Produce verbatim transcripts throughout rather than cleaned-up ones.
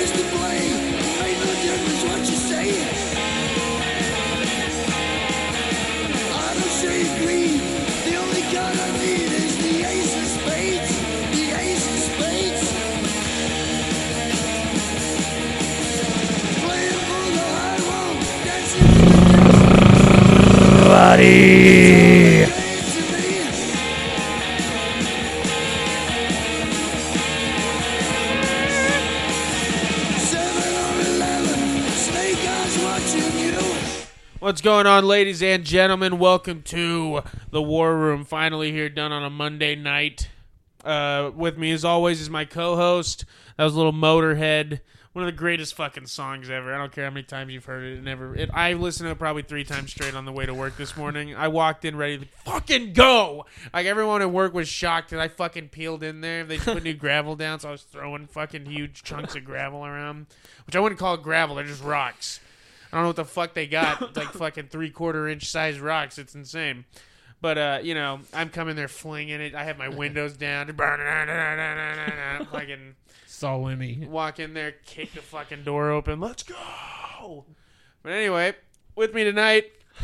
always to blame. Ain't no difference what you say. I don't say green. The only card I need is the ace of spades. The ace of spades. Playing for the high road. Dancing with the devil. Buddy. What's going on, ladies and gentlemen? Welcome to the War Room. Finally here, done on a Monday night. Uh, with me, as always, is my co-host. That was a little Motorhead. One of the greatest fucking songs ever. I don't care how many times you've heard it. It never. It, I listened to it probably three times straight on the way to work this morning. I walked in ready to fucking go. Like, everyone at work was shocked that I fucking peeled in there. They put new gravel down, so I was throwing fucking huge chunks of gravel around. Which I wouldn't call it gravel. They're just rocks. I don't know what the fuck they got. It's like fucking three-quarter inch size rocks. It's insane. But, uh, you know, I'm coming there flinging it. I have my windows down. Fucking so me. walk in there, kick the fucking door open. Let's go! But anyway, with me tonight,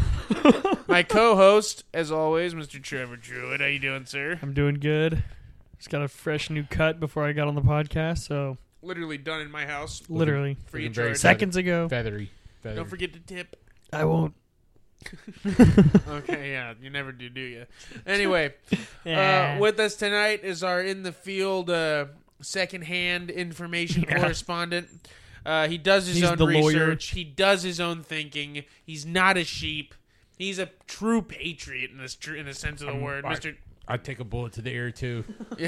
my co-host, as always, Mister Trevor Druid. How you doing, sir? I'm doing good. Just got a fresh new cut before I got on the podcast, so Literally done in my house. literally Free of very charge. seconds ago. Feathery. Feathery. Don't forget to tip. I won't. Okay, yeah, you never do, do you? Anyway, Yeah. uh, with us tonight is our in the field uh, secondhand information Yeah. correspondent. Uh, he does his He's own the lawyer. research. He does his own thinking. He's not a sheep. He's a true patriot in this tr- in the sense of the Um, word, I- Mister I'd take a bullet to the ear, too.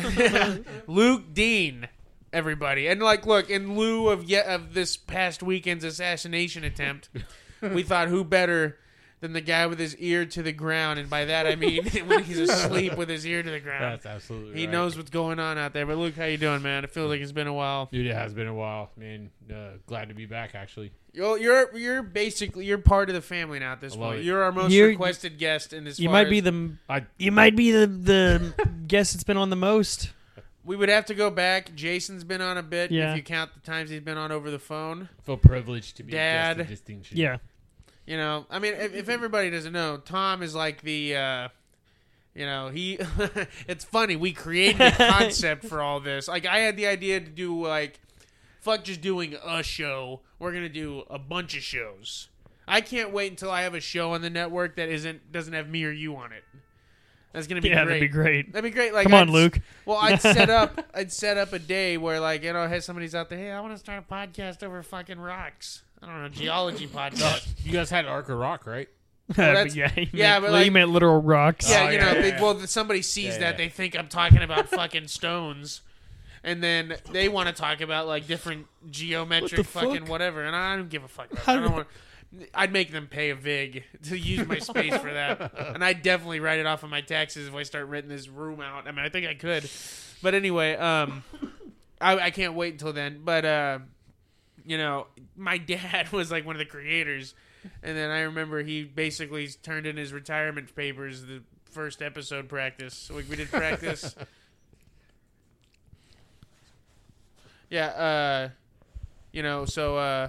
Luke Dean. Everybody, and like, look, in lieu of yet of this past weekend's assassination attempt, we thought who better than the guy with his ear to the ground, and by that I mean when he's asleep with his ear to the ground. That's absolutely He right. knows what's going on out there. But Luke, how you doing, man? It feels like it's been a while. Dude, it has been a while, man. Uh, glad to be back, actually. You're you're, you're basically you're part of the family now at this I love point. it. You're our most You're- requested guest in this. You far might as- be the I you might be the the guest that's been on the most. We would have to go back. Jason's been on a bit. Yeah. If you count the times he's been on over the phone. feel privileged to be Dad. a guest of distinction. Yeah. You know, I mean, if, if everybody doesn't know, Tom is like the, uh, you know, he. It's funny. We created a concept for all this. Like, I had the idea to do like, fuck, just doing a show. We're gonna do a bunch of shows. I can't wait until I have a show on the network that isn't doesn't have me or you on it. That's gonna be Yeah, great. that'd be great. That'd be great. Like, Come on, I'd- Luke. Well, I'd set up, I'd set up a day where, like, you know, hey, somebody's out there. Hey, I want to start a podcast over fucking rocks. I don't know, geology podcast. You guys had Ark of Rock, right? that's- But yeah, you yeah, meant, but well, you like- meant literal rocks. Yeah, Oh, you yeah, know, yeah, they, yeah. well, somebody sees Yeah, that, yeah. they think I'm talking about fucking stones, and then they want to talk about like different geometric What the fucking fuck? whatever, and I don't give a fuck. About How that. I don't do- want. I'd make them pay a vig to use my space for that, and I'd definitely write it off of my taxes if I start renting this room out. I mean, I think I could, but anyway, um, I, I can't wait until then. But uh, you know, my dad was like one of the creators. And then I remember he basically turned in his retirement papers the first episode practice. So we, we did practice. yeah, uh, you know, so, uh,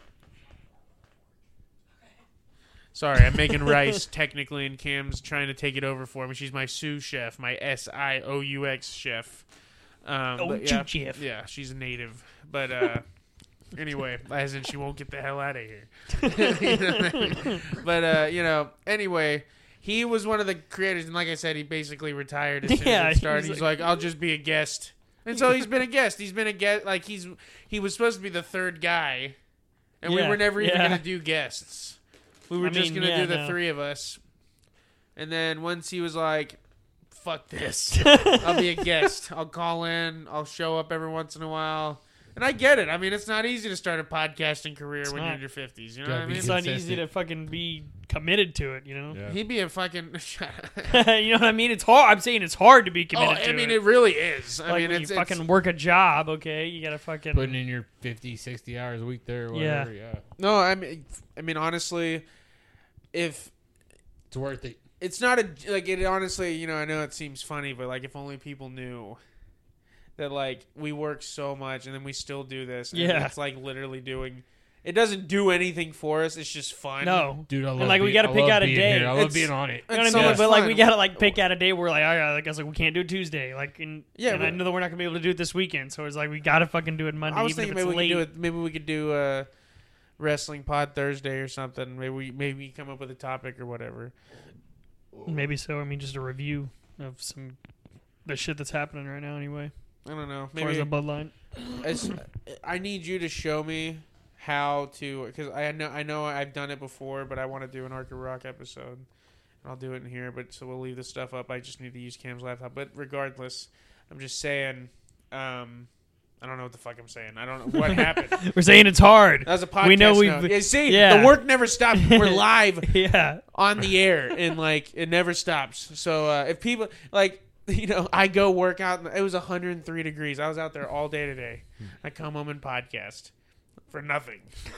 sorry, I'm making rice technically, and Cam's trying to take it over for me. She's my sous chef, my S I O U X chef. Um, Oh, but yeah, chef. yeah, she's a native. But, uh, anyway, as in she won't get the hell out of here. You know what I mean? But, uh, you know, anyway, he was one of the creators, and like I said, he basically retired as soon Yeah, as it started. he's He's like, I'll just be a guest. And so he's been a guest. He's been a guest. Like, he's he was supposed to be the third guy, and we Yeah, were never even yeah. going to do guests. We were I just mean, going to yeah, do the no. three of us. And then once he was like, fuck this. I'll be a guest. I'll call in. I'll show up every once in a while. And I get it. I mean, it's not easy to start a podcasting career It's when not. you're in your fifties. You know Gotta what I be mean? It's not easy consistent. to fucking be committed to it, you know. Yeah. He'd be a fucking... You know what I mean? It's hard. I'm saying it's hard to be oh, committed to I mean, it. it really is. I like mean, when it's, you it's fucking work a job, okay? You gotta fucking Putting in your fifty, sixty hours a week there or Yeah. whatever. Yeah. no. I mean, I mean, honestly, if It's worth it. it's not a like it. Honestly, you know, I know it seems funny, but like if only people knew that like we work so much and then we still do this. And Yeah. it's like literally doing. It doesn't do anything for us. It's just fun. No. Dude, I love And, like, we being- gotta I pick love out a being day. here. I love It's- being on it. You know what I It's mean? so Like, but like we fun. gotta like pick out a day where we're like, all right, like I was like, we can't do Tuesday. Like, and Yeah, and I but- know that we're not gonna be able to do it this weekend. So it's like we gotta fucking do it Monday. I was even thinking if maybe it's we late. could do it. Maybe we could do a wrestling pod Thursday or something. Maybe we maybe we come up with a topic or whatever. Maybe so. I mean, just a review of some the shit that's happening right now. Anyway, I don't know. as far as Maybe the bloodline. it's, I need you to show me how to, because I know I know I've done it before, but I want to do an Arc of Rock episode, and I'll do it in here. But so we'll leave this stuff up. I just need to use Cam's laptop. But regardless, I'm just saying. Um, I don't know what the fuck I'm saying. I don't know what happened. We're saying it's hard. That was a podcast. We know note. we've- Yeah, see, yeah. the work never stops. We're live Yeah. on the air, and like it never stops. So uh, if people like, you know, I go work out. It was one hundred three degrees. I was out there all day today. I come home and podcast for nothing.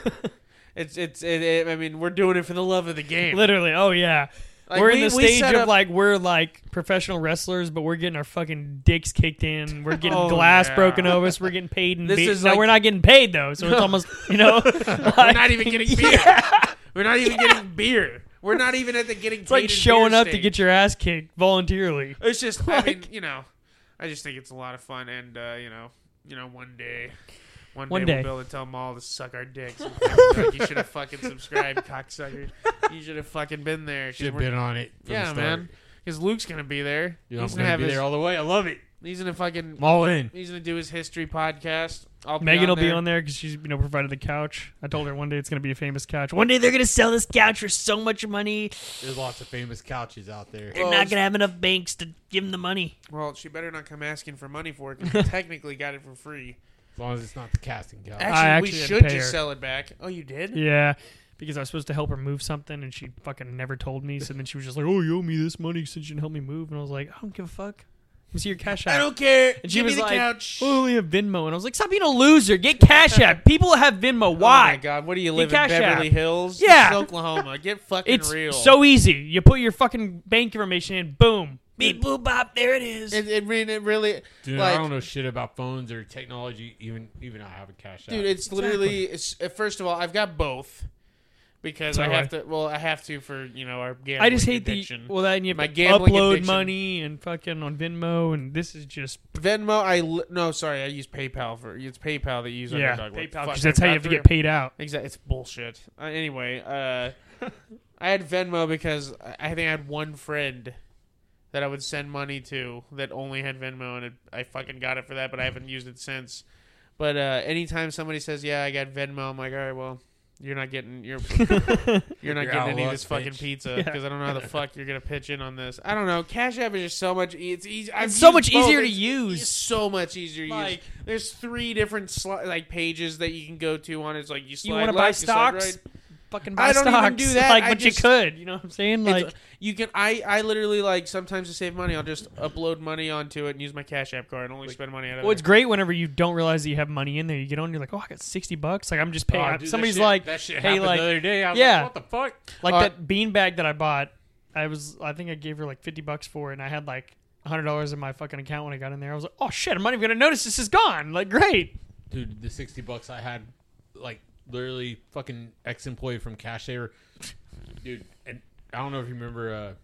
it's it's it, it. I mean, we're doing it for the love of the game. Literally. Oh yeah. Like, we're we- in the we stage set of up- like we're like professional wrestlers, but we're getting our fucking dicks kicked in. We're getting Oh, glass yeah. broken over us. We're getting paid and This beat. is No, like- we're not getting paid though. So it's almost you know. We're not even getting beer. We're not even getting beer. We're not even at the getting. It's like showing up to get your ass kicked voluntarily. It's just, I Like- mean, you know, I just think it's a lot of fun, and uh, you know, you know, one day, one, One day, day. we'll be able to tell them all to suck our dicks. And be like, you should have fucking subscribed, cocksuckers. You should have fucking been there. 'cause Should have we're- been on it. From yeah, the start. man. Because Luke's gonna be there. Dude, he's I'm gonna gonna have be his. there all the way. I love it. He's gonna fucking. I'm all in. He's gonna do his history podcast. I'll be Megan on will be there. on there because she's you know provided the couch. I told her one day it's gonna be a famous couch. One day they're gonna sell this couch for so much money. There's lots of famous couches out there. They're Well, not it's- gonna have enough banks to give them the money. Well, she better not come asking for money for it because we technically got it for free. As long as it's not the casting couch. Actually, I we actually had to should pay just her. sell it back. Oh, you did? Yeah, because I was supposed to help her move something, and she fucking never told me. So then she was just like, "Oh, you owe me this money since you can help me move." And I was like, "I don't give a fuck. Let me see your cash app." I don't care. And she Give was me the like, couch. "Oh, we have Venmo," and I was like, "Stop being a loser. Get Cash App. People have Venmo. Oh Why? my god, what do you Get live in Cash Beverly App. Hills? Yeah. This is Oklahoma. Get fucking It's real. so easy. You put your fucking bank information in. Boom. Beep boop bop. There it is. It, it, re- it really, Dude, like, I don't know shit about phones or technology. Even even I have a cash dude. app. It's literally. It's, uh, first of all, I've got both because So I do have I. to. Well, I have to for you know our gambling I just hate addiction. the well. Then you have My to gambling upload addiction. money and fucking on Venmo, and this is just Venmo. I li- no, sorry, I use PayPal for. It's PayPal that you use. yeah Underdog. What the PayPal fuck? because that's how I've you have to got get three- paid out. Exactly, it's bullshit. Uh, anyway, uh, I had Venmo because I I think I had one friend that I would send money to that only had Venmo, and it, I fucking got it for that, but I haven't used it since. But uh, anytime somebody says, "Yeah, I got Venmo," I'm like, "All right, well, you're not getting you're you're not You're getting out of any of luck, this fucking bitch." pizza because I don't know how the fuck you're gonna pitch in on this. I don't know. Cash App is just so much. e- It's easy. I've It's so used much both. easier to It's- use. It's so much easier to use. Like- There's three different sli- like pages that you can go to on it. It's like you slide You want to left, buy you slide stocks? right. Fucking buy I don't even stocks. do that. Like, I but just- you could. You know what I'm saying? It's- Like, you can. I I literally like sometimes to save money, I'll just upload money onto it and use my Cash App card and only spend money out of well, it. it's great whenever you don't realize that you have money in there. You get on, you're like, oh, I got sixty bucks. Like, I'm just paying. Oh, dude, that Somebody's shit- like, that shit hey, happened like, the other day. I was yeah. like, what the fuck? like Uh, that bean bag that I bought. I was, I think I gave her like fifty bucks for it, and I had like a hundred dollars in my fucking account when I got in there. I was like, oh shit, I'm not even gonna notice this is gone. Like, great. Dude, the sixty bucks I had, like, literally fucking ex-employee from Cash Saver. Dude, and I don't know if you remember, uh,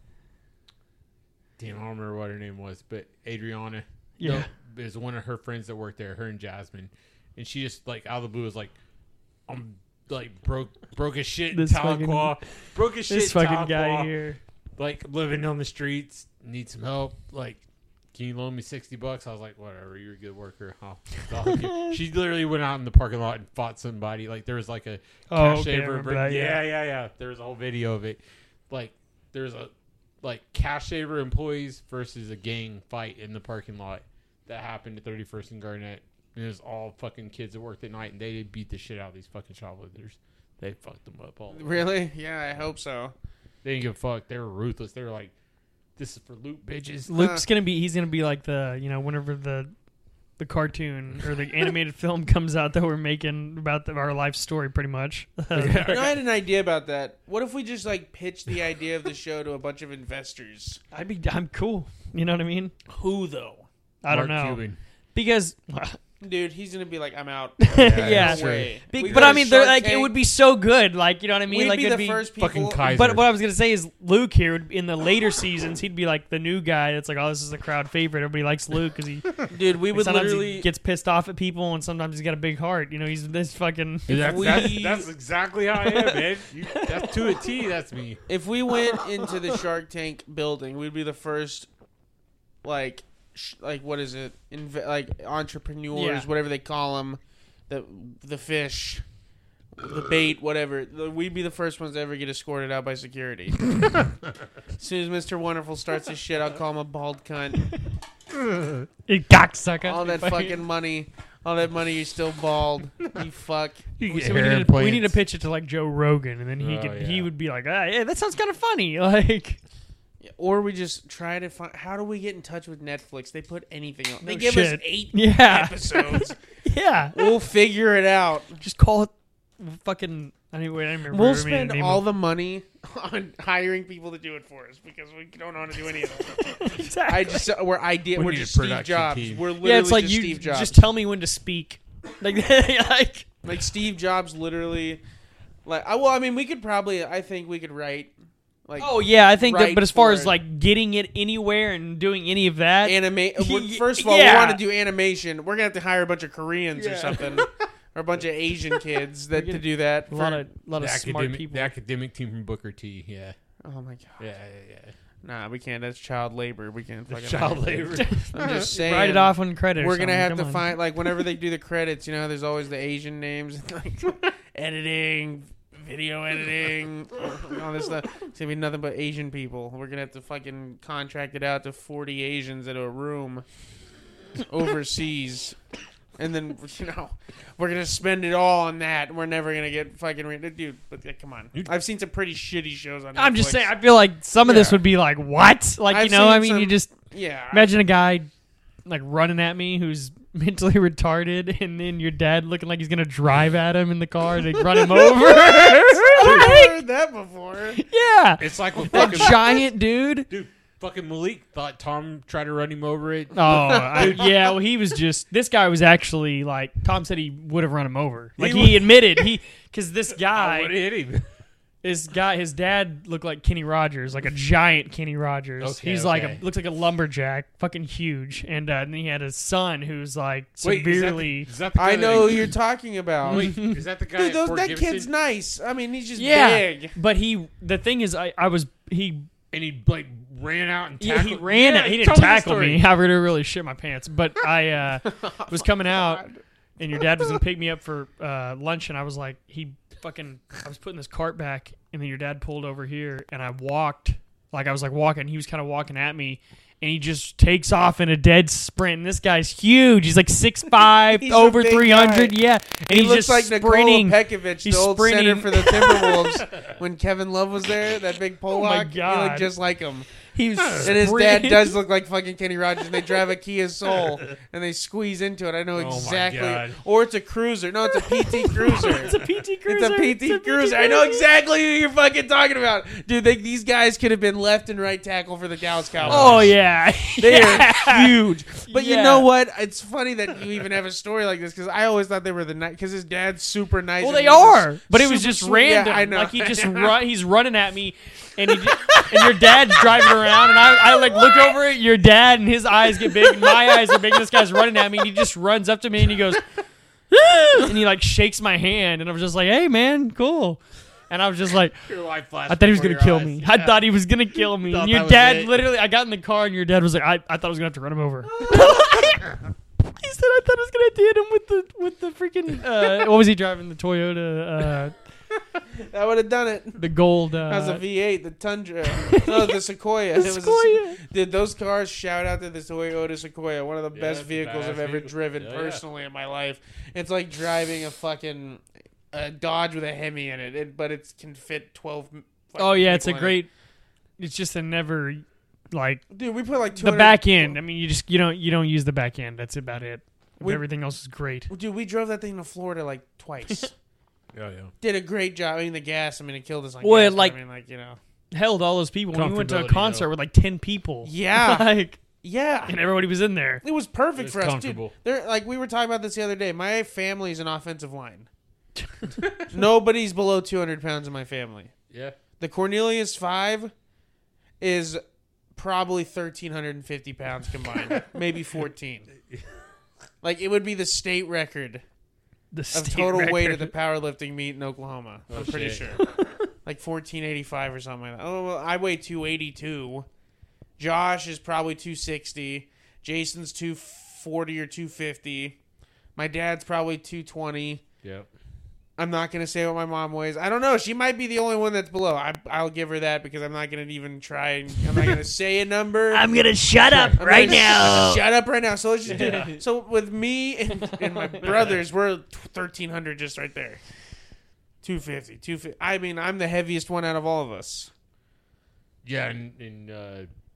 damn, I don't remember what her name was, but Adriana. Yeah. No, is one of her friends that worked there, her and Jasmine. And she just, like, out of the blue was like, I'm, like, broke broke as shit in This fucking- Tahlequah. Broke as shit This in fucking guy Tahlequah. here. Like, living on the streets, need some help. Like, can you loan me sixty bucks? I was like, whatever, you're a good worker. I'll, I'll help you. She literally went out in the parking lot and fought somebody. Like, there was like a Oh, cash okay, I saver. remember but that, yeah, yeah. yeah, yeah. There was a whole video of it. Like, there's a, like, cash saver employees versus a gang fight in the parking lot that happened at thirty-first and Garnett. And it was all fucking kids that worked at night, and they did beat the shit out of these fucking shoplifters. They fucked them up all. Really? Yeah, I hope so. They didn't give a fuck. They were ruthless. They were like, "This is for loot, bitches." Luke's gonna be. He's gonna be like the. You know, whenever the. The cartoon or the animated film comes out that we're making about the, our life story, pretty much. You know, I had an idea about that. What if we just like pitch the idea of the show to a bunch of investors? I'd be. I'm cool. You know what I mean? Who though? I don't Mark know. Cuban. because Dude, he's gonna be like, I'm out. yeah, No way. Big- We but go I to mean, they're Shark like it Tank, would be so good. Like you know what I mean? We'd like be it'd the be. first people. Fucking Kaiser. But what I was gonna say is Luke here would- in the later seasons, he'd be like the new guy. That's like, oh, this is the crowd favorite. Everybody likes Luke because he Dude, we would sometimes literally. he gets pissed off at people, and sometimes he's got a big heart. You know, he's this fucking. That's, we- that's, that's exactly how I am, man. You, that's to a T. That's me. If we went into the Shark Tank building, we'd be the first, like, sh- like what is it? Inve- like entrepreneurs, Yeah. whatever they call them, the the fish, the bait, whatever. The- We'd be the first ones to ever get escorted out by security. As soon as Mister Wonderful starts his shit, I'll call him a bald cunt. You cocksucker. All that fucking money, all that money, you're still bald. You fuck. You So get we, hair need to, we need to implants. pitch it to like Joe Rogan, and then he Oh, could yeah. he would be like, ah, yeah, that sounds kind of funny. Like, Or we just try to find. How do we get in touch with Netflix? They put anything on. They No give us shit. eight yeah, episodes. yeah. We'll figure it out. Just call it fucking. Anyway, I don't remember. We'll I mean, spend name all of- the money on hiring people to do it for us because we don't know how to do any of that. Exactly. I just we're idea. We We're need just a Steve production Jobs. team. We're literally yeah, it's like just you Steve Jobs. just tell me when to speak. Like, like like Steve Jobs, literally. Like, I, well, I mean, we could probably. I think we could write. Like, oh yeah, I think that. right But as far for as it. like getting it anywhere and doing any of that, animate. He- First of all, yeah. we want to do animation. We're gonna have to hire a bunch of Koreans or Yeah. something, or a bunch of Asian kids that to do that. a lot for- of lot The of smart academic, people. the academic team from Booker T. Yeah. oh my god. Yeah, yeah, yeah. Nah, we can't. That's child labor. We can't fucking Child hire labor. kids. I'm just saying. Write it off on credit. or We're gonna something. have Come to on. find like whenever they do the credits, you know, there's always the Asian names, like editing, video editing, all this stuff. It's gonna be nothing but Asian people. We're gonna have to fucking contract it out to forty Asians at a room overseas, and then you know we're gonna spend it all on that. We're never gonna get fucking re- dude. But uh, come on, I've seen some pretty shitty shows on. I'm just Netflix. saying. I feel like some of this Yeah. would be like, what? Like I've you know, seen I mean, some- you just yeah. imagine a guy like running at me who's mentally retarded, and then your dad looking like he's gonna drive at him in the car to run him over. I've heard that before. Yeah, It's like with that fucking giant dude. dude. Fucking Malik thought Tom tried to run him over it. Oh, I, yeah. Well, he was just. This guy was actually like Tom said he would have run him over. Like He he, admitted he because this I guy, would have hit him. this guy, his dad looked like Kenny Rogers, like a giant Kenny Rogers. Okay, He's like okay. a looks like a lumberjack, fucking huge. And, uh, and then he had a son who's like Wait, severely. Is that the, is that the I guy know that, who you're talking about. Wait, is that the guy? Dude, at those, Fort that Gibson? kid's nice. I mean, he's just Yeah, big. but he. The thing is, I I was he. And he like ran out and Yeah, tackled. he ran Yeah, it. He tell didn't me the tackle story. me. I really, really shit my pants. But I uh, was coming out, and your dad was gonna pick me up for uh, lunch, and I was like, he fucking. I was putting this cart back, and then your dad pulled over here, and I walked like I was like walking. He was kind of walking at me, and he just takes off in a dead sprint. And this guy's huge. He's like six five, He's a over big three hundred. guy. Yeah, and He he's looks just like sprinting. Nikola Pekovic, He's the old sprinting. center for the Timberwolves when Kevin Love was there. That big Polak. Oh my He God. looked just like him. He was And his dad sprinting. does look like fucking Kenny Rogers. And they drive a Kia Soul and they squeeze into it. I know Oh my exactly. God. Or it's a cruiser. No, it's a P T Cruiser. It's a P T cruiser. It's a P T Cruiser. I know exactly who you're fucking talking about, dude. They, these guys could have been left and right tackle for the Dallas Cowboys. Oh yeah, They yeah. are huge. But you Yeah. know what? It's funny that you even have a story like this because I always thought they were the nice because his dad's super nice. Well, and they he's are, just but it was super just sweet. random. Yeah, I know. Like he just run, he's running at me, and he just, and your dad's driving around, and I, I like look over at your dad, and his eyes get big, and my eyes are big. And this guy's running at me, and he just runs up to me, and he goes, "Ah," and he like shakes my hand, and I was just like, "Hey, man, cool." And I was just like, Your life flashed I thought he was before gonna your kill eyes. me. I thought he was gonna kill me. Thought And your that was dad it. literally, I got in the car, and your dad was like, I, I thought I was gonna have to run him over. He said I thought I was gonna hit him with the with the freaking uh, what was he driving, the Toyota uh, That would have done it. the gold uh, That was a V eight, the Tundra. No, the Sequoia. the It was a- Sequoia. Dude, those cars, shout out to the Toyota Sequoia, one of the Yeah, best it's a vehicles badass I've ever vehicle. driven Yeah, yeah. personally in my life. It's like driving a fucking a Dodge with a Hemi in it, it but it can fit twelve. Oh yeah, it's a people in great. It's just a never like it. Dude, we put like two the hundred back end. I mean, you just you don't you don't use the back end. That's about it. We- Everything else is great. Dude, we drove that thing to Florida like twice. Yeah, yeah. Did a great job. I mean, the gas. I mean, it killed us on Well, gas. but like- I mean, like you know. Held all those people. When we went to a Comfortability, concert though. with like ten people. Yeah. like Yeah. and everybody was in there. It was perfect It's for us, dude. comfortable. They're, like we were talking about this the other day. My family's an offensive line. Nobody's below two hundred pounds in my family. Yeah. The Cornelius Five is probably thirteen fifty pounds combined, maybe fourteen. Like it would be the state record The of state total record. weight of the powerlifting meet in Oklahoma. Oh, I'm pretty shit. sure, like fourteen eighty-five or something like that. Oh, well, I weigh two eighty-two. Josh is probably two sixty. Jason's two forty or two fifty. My dad's probably two twenty. Yep. I'm not going to say what my mom weighs. I don't know. She might be the only one that's below. I, I'll give her that because I'm not going to even try. And, I'm not going to say a number. I'm gonna shut up I'm right gonna now. Shut up right now. So let's just do it. So with me and, and my brothers, we're thirteen hundred just right there. two fifty, two fifty. I mean, I'm the heaviest one out of all of us. Yeah, and, and uh,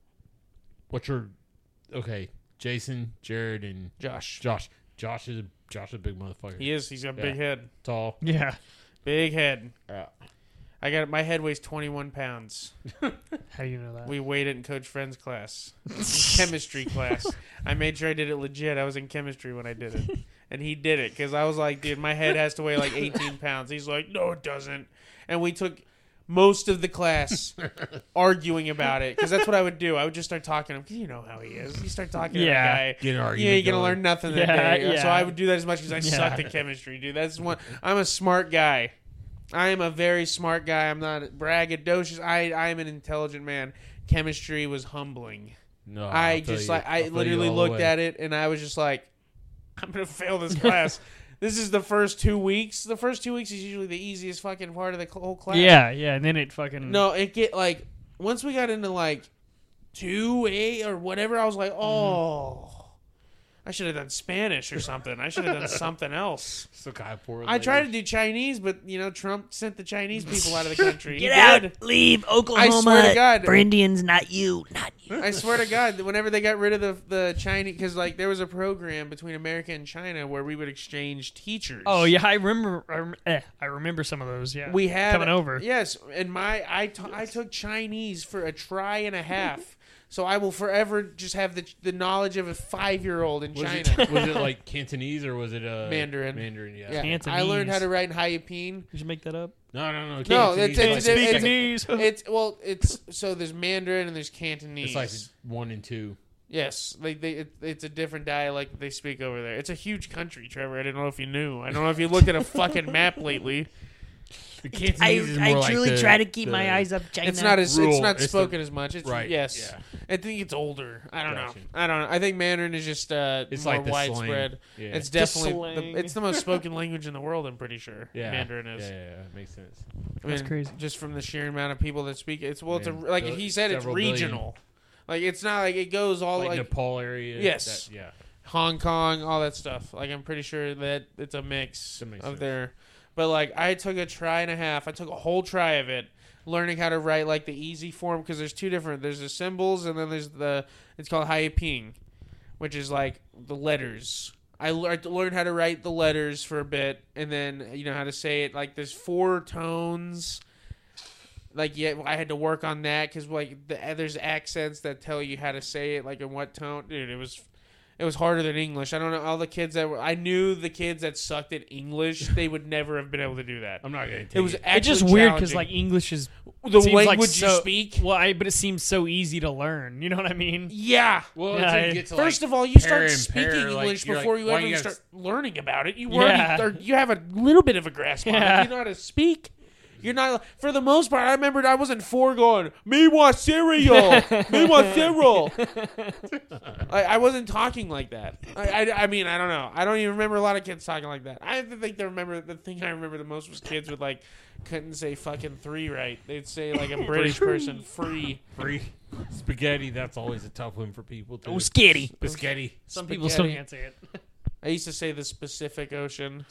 what's your okay? Jason, Jared, and Josh. Josh. Josh is a, Josh is a big motherfucker. He is. He's got a big Yeah. head. Tall. Yeah. Big head. Yeah. I got my head weighs twenty-one pounds. How do you know that? We weighed it in Coach Friend's class, in chemistry class. I made sure I did it legit. I was in chemistry when I did it, and he did it because I was like, "Dude, my head has to weigh like eighteen pounds." He's like, "No, it doesn't." And we took most of the class arguing about it because that's what I would do. I would just start talking to him because you know how he is. You start talking Yeah. to that guy. Get an You argument ain't gonna going. learn nothing that Yeah, day. yeah. So I would do that as much because I Yeah. sucked at chemistry, dude. That's one. I'm a smart guy. I am a very smart guy. I'm not braggadocious. I I am an intelligent man. Chemistry was humbling. No, I I'll tell just you. like I I'll tell you literally all the looked way. at it and I was just like, I'm gonna fail this class. This is the first two weeks. The first two weeks is usually the easiest fucking part of the cl- whole class. Yeah, yeah, and then it fucking No, it get like once we got into like two A or whatever, I was like, oh, I should have done Spanish or something. I should have done something else. So kind of poor. I tried to do Chinese, but you know, Trump sent the Chinese people out of the country. Get He out. did. Leave Oklahoma. swear to God. For Indians, not you. Not you. I swear to God, whenever they got rid of the the Chinese, because like there was a program between America and China where we would exchange teachers. Oh yeah, I remember. I, rem- eh, I remember some of those. Yeah, we had coming over. Yes, and my I, t- I took Chinese for a try and a half, so I will forever just have the the knowledge of a five year old in Was China. it, was it like Cantonese or was it uh, Mandarin. Mandarin, yeah. Yeah, Cantonese. I learned how to write in Hayapin. Did you make that up? No, no, no. No, Cantonese it's- is it's- like- it's- Cantonese. It's well, it's so there's Mandarin and there's Cantonese. it's like one and two. Yes, they, they it, it's a different dialect that they speak over there. It's a huge country, Trevor. I didn't know if you knew. I don't know if you looked at a fucking map lately. The I, Cantonese is I more like truly the- try to keep the- my eyes up China. It's not as Rural. it's not It's the- spoken as much. It's Right, yes. yeah. I think it's older. I don't Gotcha. know. I don't know. I think Mandarin is just uh, It's more like the slang. widespread. Yeah. It's The definitely slang. the, it's the most spoken language in the world. I'm pretty sure. Yeah. Mandarin is. Yeah, yeah, yeah. Makes sense. I That's mean, crazy. Just from the sheer amount of people that speak it. It's well, it's a, Man, like the- he said, it's several billion. regional. Like it's not like it goes all Like, like Nepal area. Yes. That, yeah. Hong Kong, all that stuff. Like I'm pretty sure that it's a mix That makes of sense. their. But like I took a try and a half. I took a whole try of it, learning how to write like the easy form because there's two different. There's the symbols and then there's the. It's called Hayaping, which is like the letters. I lear- learned how to write the letters for a bit, and then you know how to say it. Like there's four tones. Like yeah, I had to work on that because like the, there's accents that tell you how to say it, like in what tone. Dude, it was it was harder than English. I don't know all the kids that were. I knew the kids that sucked at English. They would never have been able to do that. I'm not gonna take It was it. actually It's just weird because challenging. like English is the seems language like you so- speak. Well, I, but it seems so easy to learn. You know what I mean? Yeah. Well, Yeah, until you I- get to, First like, of all, you pair start and speaking pair, like, English you're before like, you why ever you even gotta start learning about it. You Yeah. already or you have a little bit of a grasp on Yeah. it. You know how to speak. You're not for the most part. I remembered I wasn't four going. Me want cereal. Me want cereal. I, I wasn't talking like that. I, I, I mean I don't know. I don't even remember a lot of kids talking like that. I think they remember the thing I remember the most was kids with like couldn't say fucking three right. They'd say like a British person free. free spaghetti. That's always a tough one for people. Too. Oh, skitty. Spaghetti. Some people still Spaghetti. can't say it. I used to say the Pacific Ocean.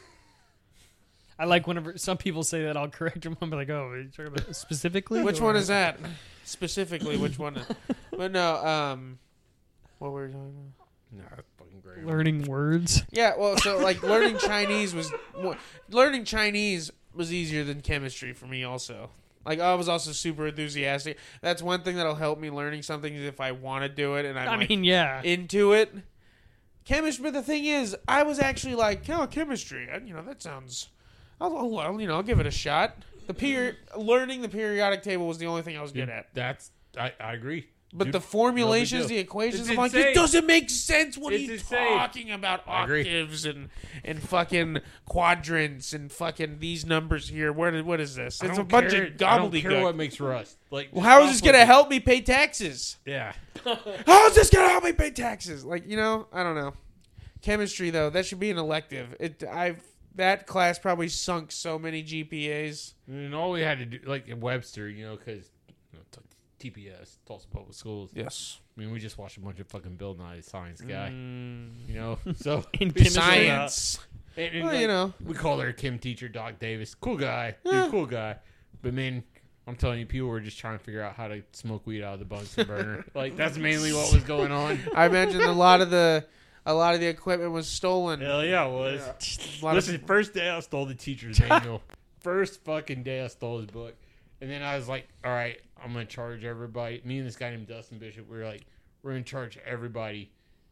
I like whenever some people say that, I'll correct them. I'll be like, "Oh, are you talking about specifically? Which or- one is that? Specifically, which one? Is, but no, um, what were we talking about? Nah, that's fucking great. learning words?" Yeah, well, so like learning Chinese was mo- learning Chinese was easier than chemistry for me. Also, Like, I was also super enthusiastic. That's one thing that'll help me learning something is if I want to do it and I'm I like, mean, yeah. into it. Chemistry, but the thing is, I was actually like, oh, chemistry. You know, that sounds. I'll, I'll, I'll you know, I'll give it a shot. The period, learning the periodic table was the only thing I was good at. That's I, I agree. But Dude, the formulations, no big the deal. equations, It's I'm like, insane. it doesn't make sense. What It's are you insane. talking about? I agree. Octaves and and fucking quadrants and fucking these numbers here. What is, what is this? I It's a don't bunch care- of I don't care what gobbledygook. makes Rust. Like, Well, how is this stop going to looking- help me pay taxes? Yeah. How is this going to help me pay taxes? Like, you know, I don't know. Chemistry, though, that should be an elective. It I've that class probably sunk so many G P As. And all we had to do, like in Webster, you know, because you know, t- T P S, Tulsa Public Schools. Yes. I mean, we just watched a bunch of fucking Bill Nye, the Science Guy. Mm, You know, so In we- chemistry, science. and- and, Well, like, you know. we call her Kim teacher, Doc Davis, cool guy, dude, Yeah. cool guy. But man, I'm telling you, people were just trying to figure out how to smoke weed out of the Bunsen burner. Like that's mainly what was going on. I imagine a lot of the a lot of the equipment was stolen. Hell yeah, it was. A lot of- Listen, first day I stole the teacher's manual. First fucking day I stole his book. And then I was like, all right, I'm going to charge everybody. Me and this guy named Dustin Bishop, we were like, we're going to charge everybody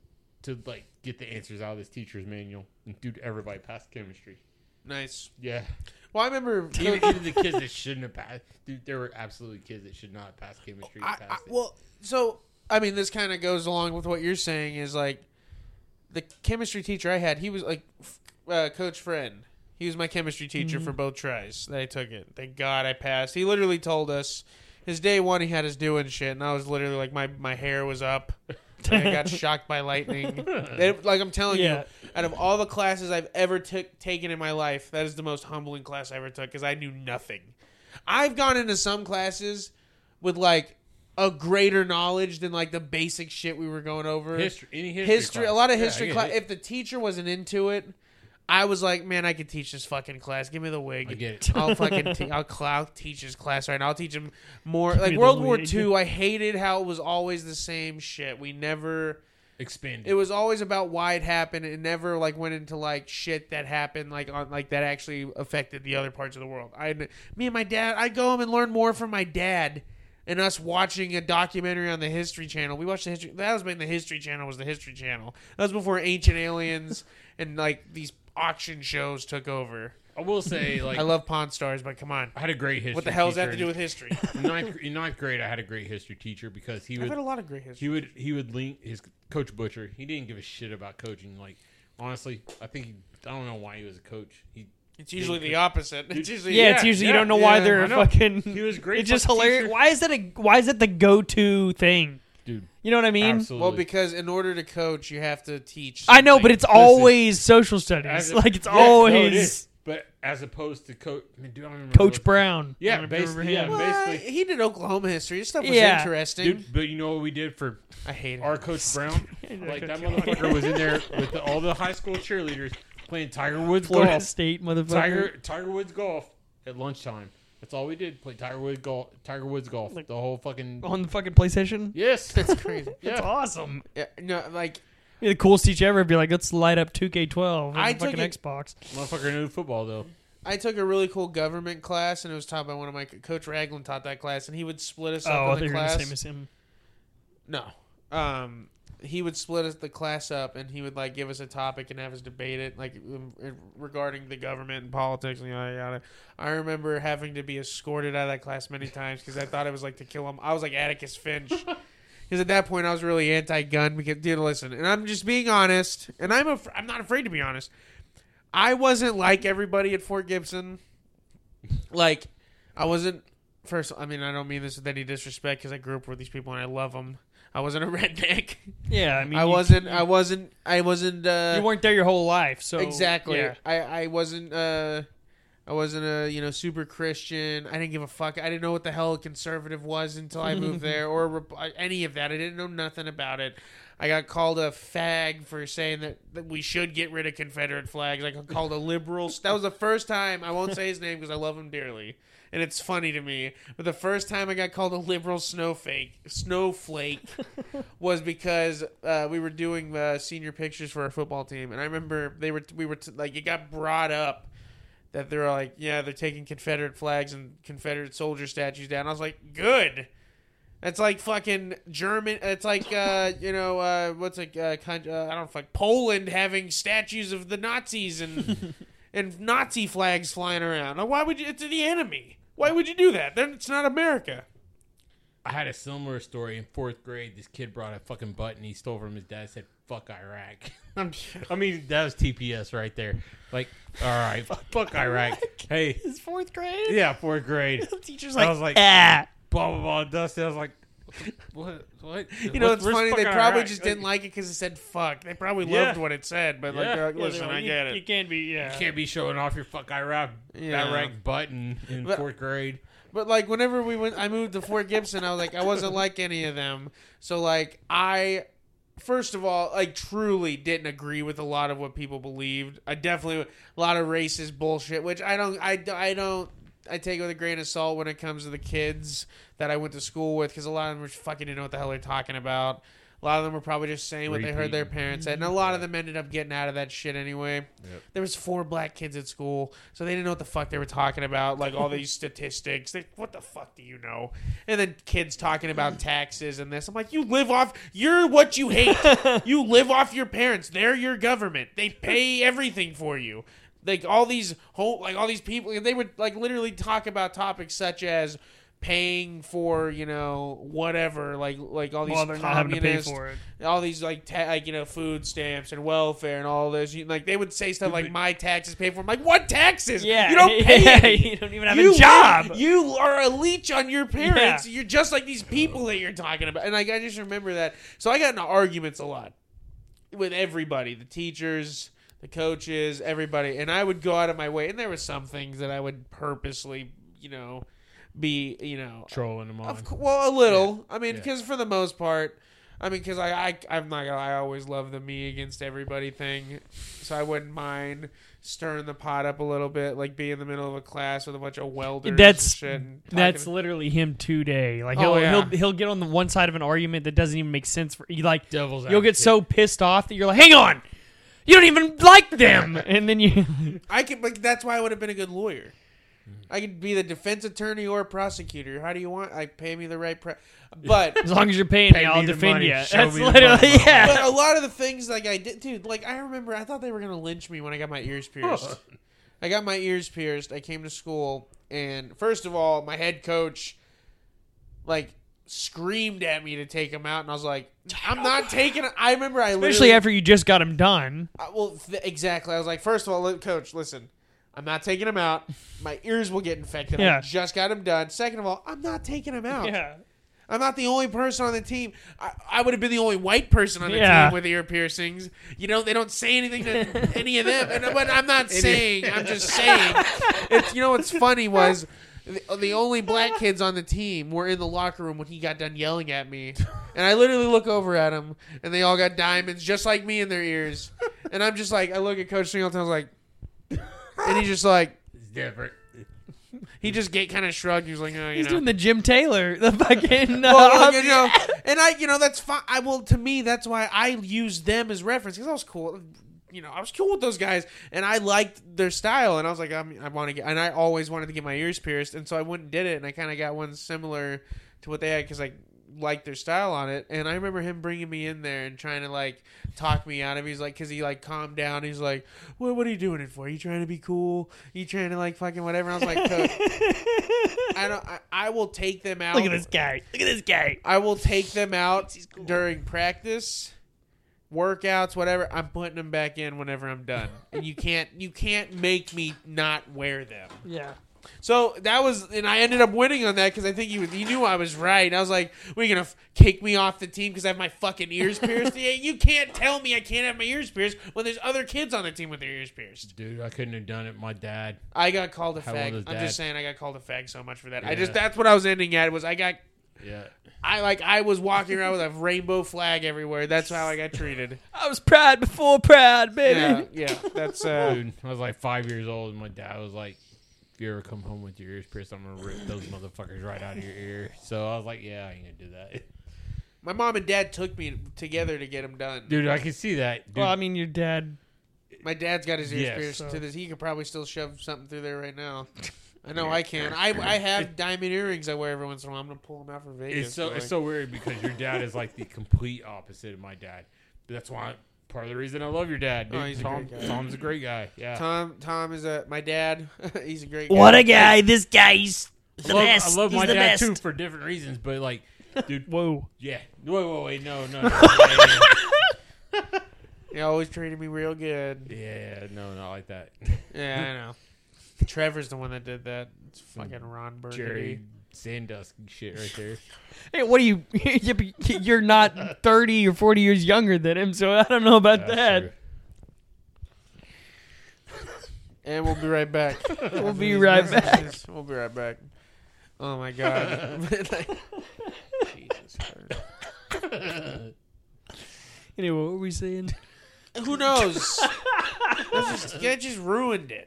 to like get the answers out of this teacher's manual. And dude, everybody passed chemistry. nice. Yeah. Well, I remember. Even, even the kids that shouldn't have passed. Dude, there were absolutely kids that should not have passed chemistry. I, that I, passed it. well, so I mean, this kind of goes along with what you're saying. Is like the chemistry teacher I had. He was like f- uh, Coach Friend. He was my chemistry teacher Mm-hmm. for both tries that I took it. Thank God I passed. He literally told us his day one. He had us doing shit, and I was literally like, my my hair was up. And I got shocked by lightning. They- like I'm telling Yeah. you, out of all the classes I've ever took taken in my life, that is the most humbling class I ever took because I knew nothing. I've gone into some classes with like a greater knowledge than like the basic shit we were going over. history, any history, history, class. a lot of Yeah, I history get class. it. If the teacher wasn't into it, I was like, man, I could teach this fucking class. Give me the wig. I get it. I'll fucking te- I'll, cl- I'll teach this class right now. I'll teach him more. me Like the World War wig. Two, I hated how it was always the same shit. We never. Expanded. It was always about why it happened. It never like went into like shit that happened like on like that actually affected the other parts of the world. I, me and my dad, I go home and learn more from my dad and us watching a documentary on the History Channel. We watched the History. That was when the History Channel was the History Channel. That was before Ancient Aliens and like these auction shows took over. I will say, like, I love Pawn Stars, but come on, I had a great history. what the hell does that have to teacher do with history? in ninth, in ninth grade? I had a great history teacher because he I've would had a lot of great history. he would he would lean his Coach Butcher. He didn't give a shit about coaching. Like honestly, I think he, I don't know why he was a coach. He It's usually the opposite. It's usually Yeah, it's usually you yeah, don't know yeah, why I they're know. fucking. He was great It's just fucking hilarious. teacher. Why is that a? Why is that the go-to thing? dude. You know what I mean? Absolutely. Well, because in order to coach, you have to teach. I know, but something. it's always social studies. As a- like it's Yes, no, it always is. But as opposed to coach, I mean, dude, I don't remember Coach what- Brown. Yeah, I don't remember basically, yeah. him. Well, basically- he did Oklahoma history. His stuff was Yeah. interesting. Dude, but you know what we did for I hate it. our Coach Brown? Like that motherfucker was in there with the, all the high school cheerleaders playing Tiger Woods Florida golf. State motherfucker. Tiger Tiger Woods golf at lunchtime. That's all we did. Play Tiger Woods golf. Tiger Woods golf. Like- the whole fucking on the fucking PlayStation. yes. That's crazy. That's Yeah. awesome. Yeah, no, like Be the coolest teacher ever. Be like, let's light up two K twelve on I the took fucking it- Xbox. Motherfucker knew football though. I took a really cool government class, and it was taught by one of my Coach Ragland taught that class, and he would split us Oh, I up thought in you the were gonna class. say Miss him. No, um, he would split us the class up, and he would like give us a topic and have us debate it, like um, regarding the government and politics and yada yada. I remember having to be escorted out of that class many times because I thought it was like to kill him. I was like Atticus Finch. Because at that point I was really anti-gun. Because, dude, listen, and I'm just being honest, and I'm af- I'm not afraid to be honest. I wasn't like everybody at Fort Gibson. Like, I wasn't. First, I mean, I don't mean this with any disrespect because I grew up with these people and I love them. I wasn't a redneck. Yeah, I mean, I you- wasn't. I wasn't. I wasn't. Uh, You weren't there your whole life, so exactly. Yeah. I, I wasn't. Uh, I wasn't a you know super Christian. I didn't give a fuck. I didn't know what the hell a conservative was until I moved there, or a Rep- any of that. I didn't know nothing about it. I got called a fag for saying that, that we should get rid of Confederate flags. I got called a liberal. That was the first time. I won't say his name because I love him dearly, and it's funny to me. But the first time I got called a liberal snowflake, snowflake, was because uh, we were doing uh, senior pictures for our football team, and I remember they were we were t- like it got brought up that they're like, yeah, they're taking Confederate flags and Confederate soldier statues down. I was like, good. It's like fucking German. It's like uh, you know uh, what's it? Uh, kind uh, I don't know, like Poland having statues of the Nazis and and Nazi flags flying around. Now, why would you? It's the enemy. Why would you do that? Then it's not America. I had a similar story in fourth grade. This kid brought a fucking button he stole from his dad. Said "fuck Iraq." I'm, I mean, that was T P S right there. Like, all right, fuck Iraq. Hey, It's fourth grade. yeah, fourth grade. The teacher's I like, was like, ah. blah blah blah. Dusty. I was like, what? What? You know, What- it's where's funny. They fucking probably Iraq? just didn't like it because it said "fuck." They probably Yeah. loved what it said, but like, Yeah. they're like, Yeah, listen, they're I like, get you, it. You can't be, yeah. You can't be showing off your fuck Iraq, Yeah. Iraq button in But- fourth grade. But like whenever we went, I moved to Fort Gibson. I was like, I wasn't like any of them. So like, I first of all, like, truly didn't agree with a lot of what people believed. I definitely a lot of racist bullshit, which I don't, I, I don't, I take it with a grain of salt when it comes to the kids that I went to school with, because a lot of them were fucking didn't know what the hell they're talking about. A lot of them were probably just saying what they heard their Repeating. parents said, and a lot of them ended up getting out of that shit anyway. There was four black kids at school, so they didn't know what the fuck they were talking about, like all these statistics. They, what the fuck do you know? And then kids talking about taxes and this. I'm like, you live off, you're what you hate. You live off your parents. They're your government. They pay everything for you. Like all these whole, like all these people, they would like literally talk about topics such as paying for, you know, whatever, like like all these Well, they're not having to pay communist, for it. all these like ta- like you know food stamps and welfare and all this. You, like they would say stuff like my taxes pay for. I'm like, what taxes? Yeah, you don't pay. yeah, any. you don't even have You a job. live- you are a leech on your parents. Yeah. You're just like these people that you're talking about. And like I just remember that. So I got into arguments a lot with everybody, the teachers, the coaches, everybody. And I would go out of my way. And there were some things that I would purposely, you know, be, you know, Trolling them on. of cou- well, a little. I mean, Yeah. because for the most part, I mean, because I, I, I'm not gonna lie, I always love the me against everybody thing, so I wouldn't mind stirring the pot up a little bit, like be in the middle of a class with a bunch of welders That's- and shit. And That's talking- literally him today. Like Oh, he'll yeah. he'll he'll get on the one side of an argument that doesn't even make sense for you. Like Devil's you'll get advocate. so pissed off that you're like, hang on, you don't even like them, and then you. I could, like, that's why I would have been a good lawyer. I could be the defense attorney or prosecutor. How do you want? I pay me the right price, but. As long as you're paying Pay me, I'll me the defend money. you. Show That's me the literally money, bro. yeah. But a lot of the things like I did, dude. Like I remember, I thought they were gonna lynch me when I got my ears pierced. I got my ears pierced. I came to school, and first of all, my head coach, like, screamed at me to take them out, and I was like, "I'm not taking it." I remember, I Especially literally, after you just got him done. I- well, th- exactly. I was like, first of all, li- coach, listen. I'm not taking them out. My ears will get infected. I Yeah. just got them done. Second of all, I'm not taking them out. Yeah. I'm not the only person on the team. I, I would have been the only white person on the Yeah. team with ear piercings. You know, they don't say anything to any of them. And, but I'm not saying. I'm just saying. It's, you know what's funny was the, the only black kids on the team were in the locker room when he got done yelling at me. And I literally look over at them, and they all got diamonds just like me in their ears. And I'm just like, I look at Coach Singleton, I was like, and he's just like, It's different. he just get kind of shrugged. He was like, oh, you He's know. doing the Jim Taylor, the fucking. Uh, Well, like, you know, and I, you know, that's fine. I will. To me, that's why I use them as reference because I was cool. You know, I was cool with those guys, and I liked their style. And I was like, I'm, I want to get, and I always wanted to get my ears pierced, and so I went and did it, and I kind of got one similar to what they had because I liked their style on it. And I remember him bringing me in there and trying to like talk me out of it. He's like, because he like calmed down. He's like, well, what are you doing it for? Are you trying to be cool? Are you trying to like fucking whatever? And I was like, Coach, I don't. I, I will take them out. Look at this guy. Look at this guy. I will take them out during practice, workouts, whatever. I'm putting them back in whenever I'm done, and you can't you can't make me not wear them. Yeah. So that was, and I ended up winning on that because I think he was, he knew I was right. And I was like, "We're gonna f- kick me off the team because I have my fucking ears pierced." Yeah, you can't tell me I can't have my ears pierced when there's other kids on the team with their ears pierced. Dude, I couldn't have done it. My dad. I got called a How old fag. is I'm Dad? just saying, I got called a fag so much for that. I Yeah. just that's what I was ending at. Was I got Yeah. I like I was walking around with a rainbow flag everywhere. That's how I got treated. I was proud before proud, baby. Yeah, yeah. That's uh Dude, I was like five years old, and my dad was like, if you ever come home with your ears pierced, I'm going to rip those motherfuckers right out of your ear. So I was like, yeah, I ain't going to do that. my mom and dad took me together to get them done. Dude, I can see that. Dude, Well, I mean, your dad My dad's got his ears Yes. pierced So- to this. He could probably still shove something through there right now. I know I can. I I have diamond earrings I wear every once in a while. I'm gonna pull them out for Vegas. It's so but, it's like- so weird because your dad is like the complete opposite of my dad. But that's why part of the reason I love your dad. Dude. Oh, he's a Tom, great guy. Tom's a great guy. Yeah. Tom Tom is a my dad. He's a great guy. What a guy! This guy's the I love, best. I love He's my the dad best. too for different reasons, but like, dude, Whoa. yeah. Wait, wait, wait, no, no, no. yeah, yeah, He always treated me real good. yeah, yeah, no, not like that. Yeah, I know. Trevor's the one that did that. It's fucking Ron Burgundy. Jerry Sandusky shit right there. Hey, what are you? You're not thirty or forty years younger than him, so I don't know about That's that. true. And we'll be right back. We'll be right back. We'll be right back. Oh my god. Like, Jesus Christ. Anyway, what were we saying? Who knows? That's just, that just ruined it.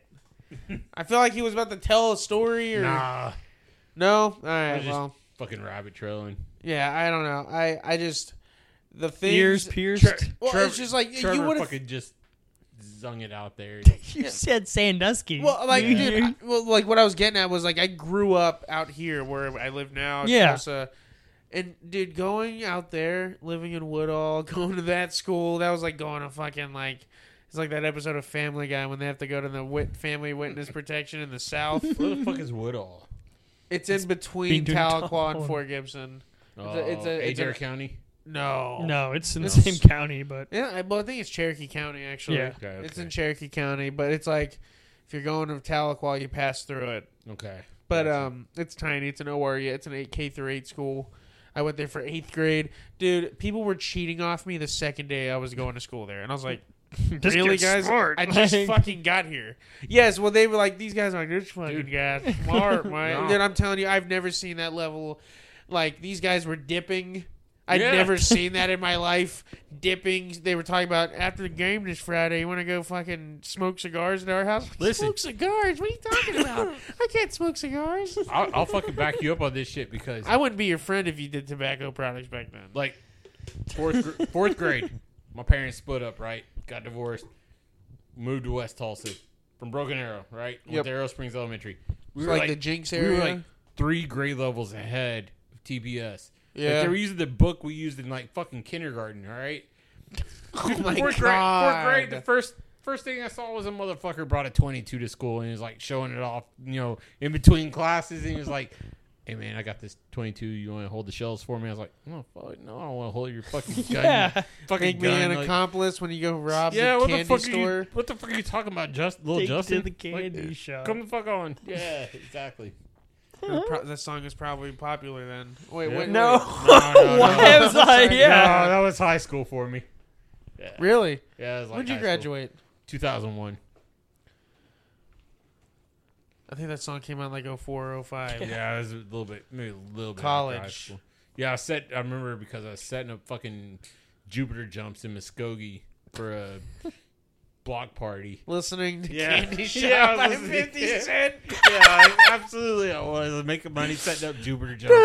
I feel like he was about to tell a story or Nah, no. All I right, was just well, fucking rabbit trailing. yeah, I don't know. I I just the things. Ears pierced. Well, Trevor, it's just like Trevor you would have. fucking just zung it out there. You said Sandusky. Well, like, You- dude, I, well, like what I was getting at was like I grew up out here where I live now. in Yeah. Tulsa. And dude, going out there, living in Woodall, going to that school, that was like going to fucking like. It's like that episode of Family Guy when they have to go to the wit- family witness protection in the South. Where the fuck is Woodall? It's in between between Tahlequah and Tahlequah. Fort Gibson. Oh, a- it's a- it's Adair a- County. No, no, it's in the It's- same county, but Yeah, I, well, I think it's Cherokee County actually. Yeah. Okay, It's okay. in Cherokee County, but it's like if you're going to Tahlequah, you pass through it. Okay. But Gotcha. um, it's tiny. It's an O R E. It's an eight K through eight school. I went there for eighth grade, dude. People were cheating off me the second day I was going to school there, and I was like, This "Really, kid's guys? smart." I just Like- fucking got here." Yes, well, they were like, "These guys are like this fucking Dude. guy smart, man." No. Dude, I'm telling you, I've never seen that level. Like these guys were dipping. I'd Yeah. never seen that in my life. Dipping. They were talking about after the game this Friday. You want to go fucking smoke cigars at our house? Listen. Smoke cigars? What are you talking about? I can't smoke cigars. I'll, I'll fucking back you up on this shit because I wouldn't be your friend if you did tobacco products back then. like fourth gr- fourth grade, my parents split up. Right, got divorced, moved to West Tulsa from Broken Arrow. Right, Yep. went to Arrow Springs Elementary. We It's were like, like, the Jinx we area. were like three grade levels ahead of T B S. yeah. Like they were using the book we used in like fucking kindergarten. All right. oh my fourth god. grade, fourth grade. The first first thing I saw was a motherfucker brought a twenty-two to school and he was like showing it off, you know, in between classes. And he was like, "Hey man, I got this twenty-two. You want to hold the shells for me?" I was like, "No, fuck, no, I don't want to hold your fucking gun. yeah, fucking Make me gun." an like, accomplice when you go rob yeah, the what candy the fuck store. are you? What the fuck are you talking about, Just little take Justin? to the candy Like, shop. come the fuck on. Yeah, exactly. Pro- that song is probably popular then. Wait, Yeah. wait, No. wait. No, no, Why? no. I was like, No, yeah. that was high school for me. Yeah, Really? yeah. It was like When'd you high school. graduate? two thousand one. I think that song came out like oh four, oh five. Yeah, it was a little bit, maybe a little bit College. after high school. Yeah, I set. I remember because I was setting up fucking Jupiter jumps in Muskogee for a block party. Listening to Yeah. Candy Shop Yeah, I by was listening- fifty yeah. Cent. Yeah, I, absolutely. I was making money setting up Jupiter jumps.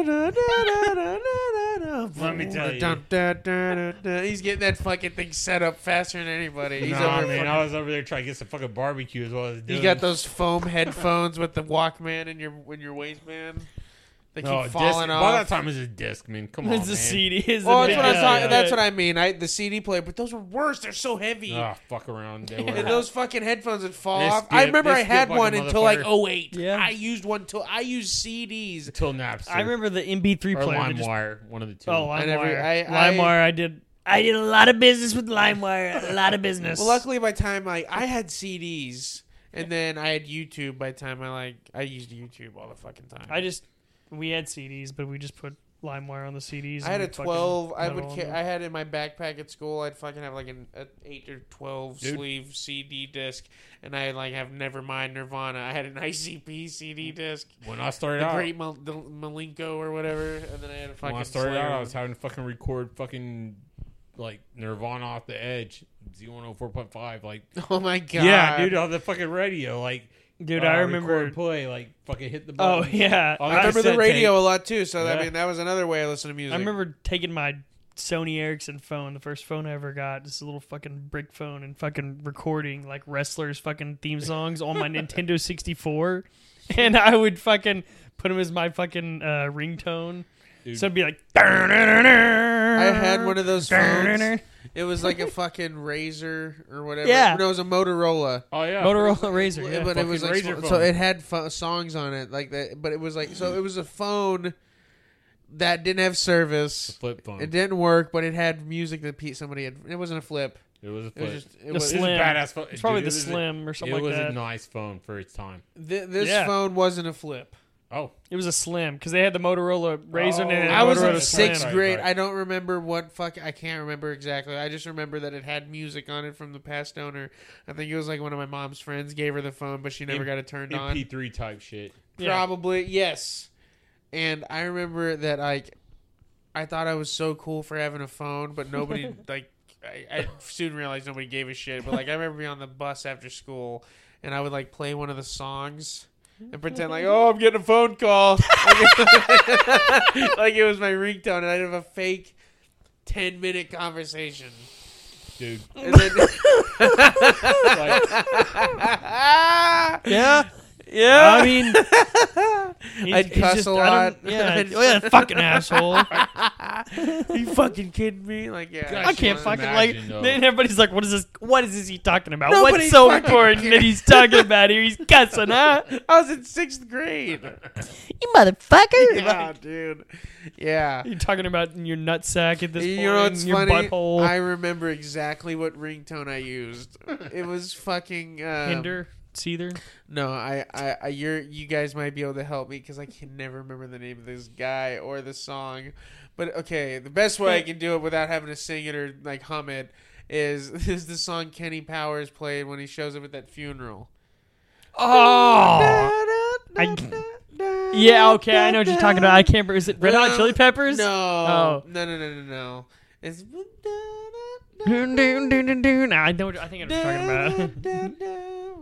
Let me tell you. Dun, dun, dun, dun, dun. He's getting that fucking thing set up faster than anybody. He's Nah, over man, fucking- I was over there trying to get some fucking barbecue as well as doing. You got those foam headphones with the Walkman in your in your waistband. They keep no, disc, falling by off. that time it was a disc, man. Come on, It's man. a C D. It's Oh, a that's big what I'm yeah, talking. yeah. That's what I mean. I the C D player, but those are worse. They're so heavy. Oh, fuck around. They were. And those fucking headphones would fall They off. skip- I remember they I had skip like one a until like motherfucker. oh eight. Yeah. I used one till I used C Ds. Until Napster. I remember the M P three or player. that just- LimeWire, one of the two. Oh, I never- LimeWire. I- I- LimeWire. I did. I did a lot of business with LimeWire. A lot of business. Well, luckily by the time like I had C Ds, and then I had YouTube. By the time I like I used YouTube all the fucking time. I just we had C Ds, but we just put LimeWire on the C Ds. I had a and fucking twelve. I put it would. on Ca- them. I had in my backpack at school. I'd fucking have like an a eight or twelve Dude. sleeve C D disc, and I like have Nevermind Nirvana. I had an I C P C D disc, when I started the out, Great Mal- the Malenko or whatever, and then I had a fucking. when I started Slayer out, I one. was having to fucking record fucking like Nirvana Off the Edge, Z one hundred four point five, like Oh my god! yeah, dude, on the fucking radio, like Dude, uh, I record remember. and play, like fucking hit the Oh button. yeah, On I remember the cassette radio tape. a lot too. So I Yeah. mean, that was another way I listened to music. I remember taking my Sony Ericsson phone, the first phone I ever got. Just a little fucking brick phone and fucking recording like wrestlers' fucking theme songs on my Nintendo sixty-four, and I would fucking put them as my fucking uh, ringtone. Dude. So it'd be like. I I had one of those phones. It was like a fucking Razor or whatever. Yeah. No, it was a Motorola. Oh yeah, Motorola Razor. Yeah. but it was like Razor so, phone. so it had pho- songs on it like that. But it was like so it was a phone that didn't have service. flip phone. It didn't work, but it had music that pe- somebody had. It wasn't a flip. It was a It flip. was just it The was. It was a Slim. badass phone. It's probably Dude, the it was a- Slim or something It like was that. a nice phone for its time. Th- this Yeah. phone wasn't a flip. Oh, It was a Slim because they had the Motorola Razor and Oh, it had I was Motorola in Slim. sixth Right, grade. right. I don't remember what fuck. I can't remember exactly. I just remember that it had music on it from the past owner. I think it was like one of my mom's friends gave her the phone, but she never M- got it turned M P on. three type shit. Yeah. Probably yes. And I remember that like I thought I was so cool for having a phone, but nobody like. I, I soon realized nobody gave a shit. But like I remember being on the bus after school, and I would like play one of the songs. And pretend like, oh, I'm getting a phone call. Like it was my ringtone, and I'd have a fake ten minute conversation. Dude. And then, Yeah. yeah, I mean, he's- I'd he's cuss just- a I lot. don't- Yeah, oh, yeah, fucking asshole. you fucking kidding me? Like, yeah, God, I can't Just fucking imagine, like. though. Then everybody's like, "What is this? What is this he talking about? Nobody What's so fucking important that he's talking about here? He's cussing, huh? I was in sixth grade. You motherfucker. Yeah, dude. Yeah. You're talking about in your nutsack at this You point, know what's your funny? butthole. I remember exactly what ringtone I used. It was fucking um, Hinder, Seether. No, I, I, I, you're, you guys might be able to help me because I can never remember the name of this guy or the song. But okay, the best way I can do it without having to sing it or like hum it is is the song Kenny Powers played when he shows up at that funeral. Oh, I- yeah, okay, I know what you're talking about. I can't remember. Is it Red Hot Chili Peppers? No, Oh. no, no, no, no, no. It's. Dun, dun, dun, dun, dun. Nah, I know. What, I think I know what you're talking about.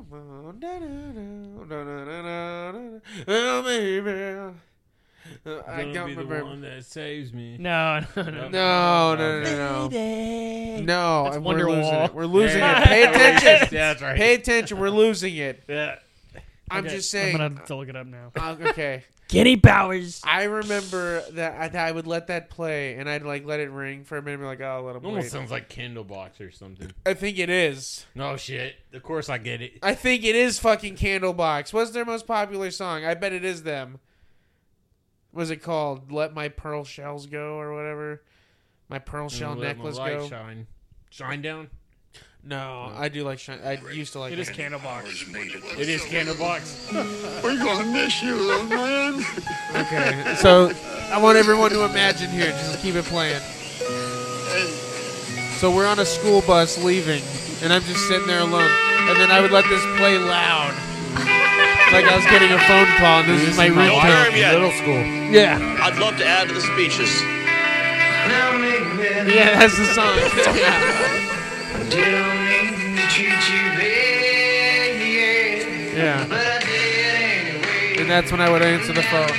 Oh, baby. Uh, I Gonna don't be the remember. one that saves me. No, no, no. No, no, no, no, no. No, That's we're losing Wonderwall. it. We're losing Yeah. it. Pay attention. Yeah, that's right. Pay attention. We're losing it. Yeah. I'm Okay, just saying. I'm gonna have to look it up now. uh, okay. Kenny Powers. I remember that I, that I would let that play and I'd like let it ring for a minute and be like, oh, let him It almost wait. sounds like Candlebox or something. I think it is. No shit. Of course I get it. I think it is fucking Candlebox. What's their most popular song? I bet it is them. What's it called? Let My Pearl Shells Go or whatever? My Pearl Shell Let my Necklace light Go? Shine. Shine down. No, I do like Shine. I used to like It is it. Candlebox. It is Candlebox. We're gonna miss you, little man. Okay, so I want everyone to imagine here. Just keep it playing. So we're on a school bus leaving, and I'm just sitting there alone. And then I would let this play loud. Like I was getting a phone call, and this is my Don't hear ringtone. him yet. Middle school. Yeah. I'd love to add to the speeches. Yeah, that's the song. Yeah. Yeah. And that's when I would answer the phone.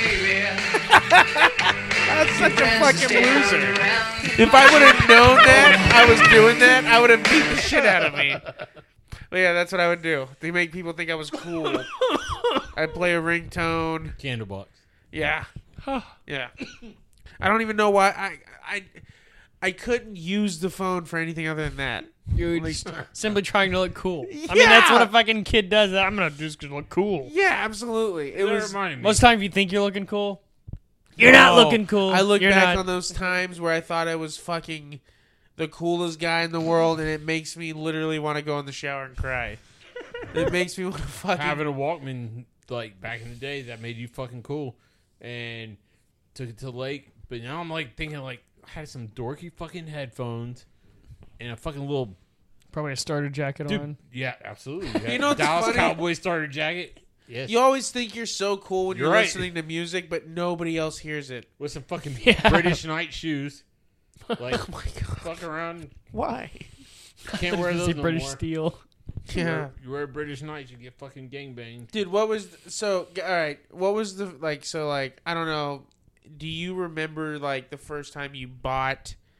That's such a fucking loser. If I would have known that I was doing that, I would have beat the shit out of me. But yeah, that's what I would do. They make people think I was cool. I'd play a ringtone. Candlebox. Yeah. Yeah. I don't even know why I I I couldn't use the phone for anything other than that. You're Like- just simply trying to look cool. I mean, that's what a Yeah. fucking kid does. I'm gonna just look cool. Yeah, absolutely. It That was reminded me. Most of the time, if you think you're looking cool, you're not No. looking cool. I look you're back not. on those times where I thought I was fucking the coolest guy in the world, and it makes me literally want to go in the shower and cry. It makes me want to fucking. Having a Walkman like back in the day that made you fucking cool, and took it to the lake. But now I'm like thinking like I had some dorky fucking headphones and a fucking little Probably a starter jacket dude. on. Yeah, absolutely. You know what's Dallas funny? Cowboys starter jacket. Yes. You always think you're so cool when you're, You're right. listening to music, but nobody else hears it. With some fucking Yeah. British night shoes. Like Oh my god! fuck around. Why? Can't wear those no British more. steel. You Yeah, wear, you wear British nights, you get fucking gangbanged. dude. What was so? All right. What was the like? So like I don't know. Do you remember like the first time you bought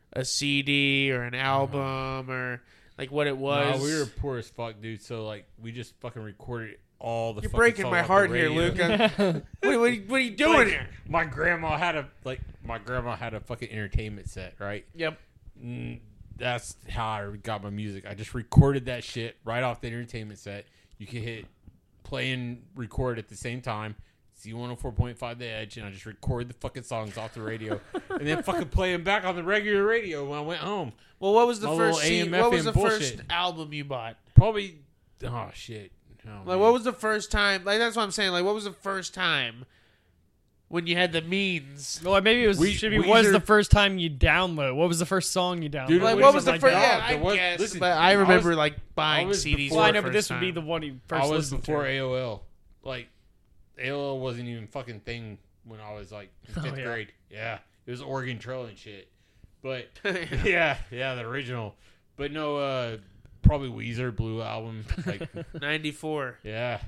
a C D or an album or like what it was. No, we were poor as fuck, dude. So like, we just fucking recorded all the. You're fucking breaking songs my off the heart here, radio. Luke. I'm- what, what, what are you doing Like, here? My grandma had a like. My grandma had a fucking entertainment set, right? Yep. Mm, that's how I got my music. I just recorded that shit right off the entertainment set. You can hit play and record at the same time. Z one oh four point five The Edge, and I just record the fucking songs off the radio, and then fucking play them back on the regular radio when I went home. Well, what was the My first? little C- A M, what was the F M first bullshit. album you bought? Probably, oh shit. Oh, Like, man. what was the first time? Like, that's what I'm saying. Like, what was the first time when you had the means? Well, maybe it was. We- should be. Weezer- What was the first time you download? What was the first song you downloaded? Dude, Like, What what is was it the like first? that? Yeah, I There was- guess. listen, but I I remember was- like buying I was C Ds. before- Well, I for know, the but this first would be time. the one you I first was listened before to. A O L. Like, A O L wasn't even fucking thing when I was like in Oh, fifth yeah. grade. Yeah, it was Oregon Trail and shit. But yeah, yeah, the original. But no, uh, probably Weezer Blue Album. Like, ninety-four. yeah.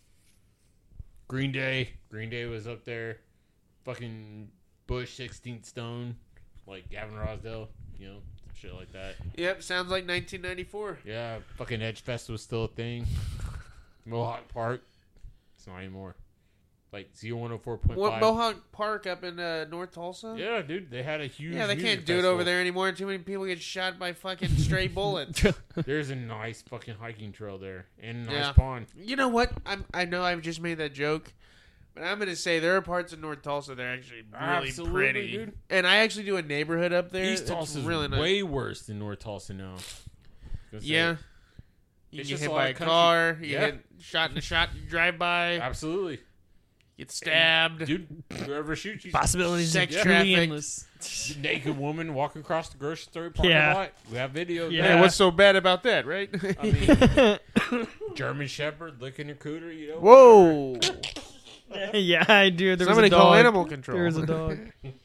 Green Day. Green Day was up there. Fucking Bush, sixteenth Stone. Like Gavin Rosdale. You know, some shit like that. Yep, sounds like nineteen ninety-four. Yeah, fucking Edge Fest was still a thing. Mohawk Park. It's not anymore. Like Z one oh four point What five. Mohawk Park up in uh, North Tulsa? Yeah, dude, they had a huge. Yeah, they music can't do it festival. over there anymore. Too many people get shot by fucking stray bullets. There's a nice fucking hiking trail there and a nice Yeah. pond. You know what? I'm, I know I've just made that joke, but I'm gonna say there are parts of North Tulsa that are actually really Absolutely, pretty. dude. And I actually do a neighborhood up there. East It's Tulsa is really nice. way worse than North Tulsa now. Gonna say Yeah. it. You It's get just hit a lot by a of country- car. You Yeah. get shot in a shot. You drive by. Absolutely, Get stabbed. dude. Whoever shoots you, Possibilities Sex are truly traffic. endless. naked woman walking across the grocery store parking Yeah. lot. We have video. Yeah. Hey, what's so bad about that, right? I mean, German Shepherd licking a cooter. You know. Whoa! Yeah, I do. There Somebody was a call dog. animal control. There was a dog.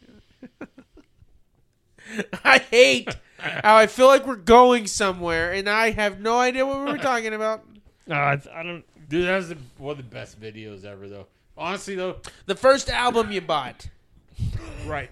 I hate how I feel like we're going somewhere, and I have no idea what we were talking about. No, I, I don't. Dude, that was the, one of the best videos ever, though. Honestly, though, The first album you bought. right.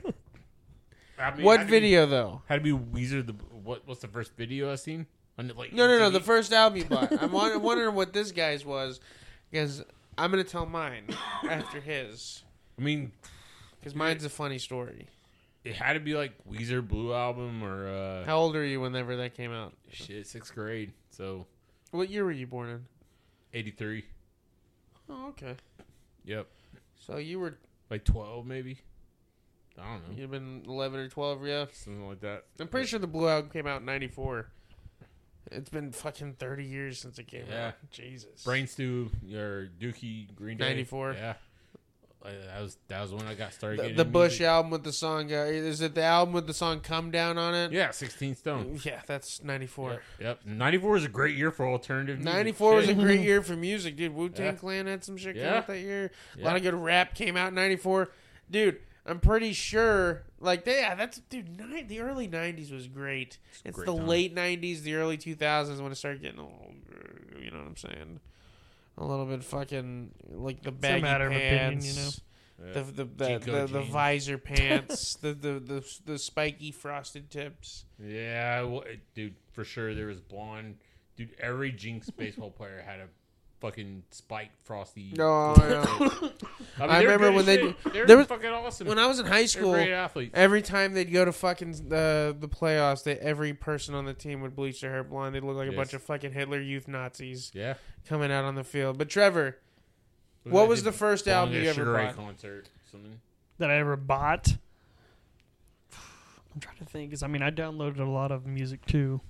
I mean, What had to be- video though? Had to be Weezer. The what? What's the first video I seen? On the, like No, no, no. M T V? The first album you bought. I'm won- I'm wondering what this guy's was, because I'm gonna tell mine after his, I mean, because mine's a funny story. it had to be like Weezer Blue Album or uh, How old are you whenever that came out? shit, sixth grade. So What year were you born in? eighty-three. Oh, okay. Yep, So you were like twelve maybe. I don't know, you've been eleven or twelve, yeah. something like that. I'm pretty sure the Blue Album came out in ninety-four. It's been fucking thirty years since it came Yeah. out. Jesus. Brain Stew or Dookie Green Day. ninety-four. Yeah, Uh, that was that was when I got started. The, getting the into Bush music. album with the song, uh, is it the album with the song "Come Down" on it? Yeah, sixteen Stone. Yeah, that's ninety-four. Yep. yep. ninety-four was a great year for alternative music. ninety-four was a Shit. great year for music, dude. Wu-Tang Yeah. Clan had some shit come Yeah. out that year. A Yeah. lot of good rap came out in ninety-four. Dude, I'm pretty sure, like, they, yeah, that's, dude, ni- the early nineties was great. It's great the time. late nineties, the early two thousands when it started getting a little, you know what I'm saying? A little bit fucking, like, the baggy matter of opinion, pants. you know? Yeah. The the the, Jinko the, the jeans. visor pants, the, the the the spiky frosted tips. Yeah, well, it- dude, for sure there was blonde. Dude, every Jinx baseball player had a fucking spiked frosty. No, I, I mean, I they're remember good when as they shit. do- They're there was- fucking awesome. when I was in high They're school, great athletes. every time they'd go to fucking the the playoffs, they, every person on the team would bleach their hair blonde. They'd look like a Yes. bunch of fucking Hitler Youth Nazis Yeah. coming out on the field. But Trevor, what was the first album you ever Sugar Ray bought? concert? Something. That I ever bought. I'm trying to think, because I mean, I downloaded a lot of music too.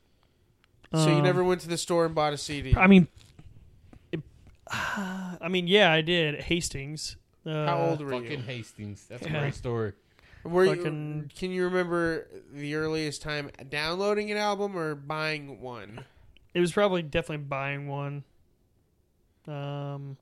So you Um, never went to the store and bought a C D? I mean, it, I mean, yeah, I did. at Hastings. Uh, How old were Fucking you? Hastings. That's a Yeah. great story. Were you? fucking- Can you remember the earliest time downloading an album or buying one? It was probably definitely buying one. Um,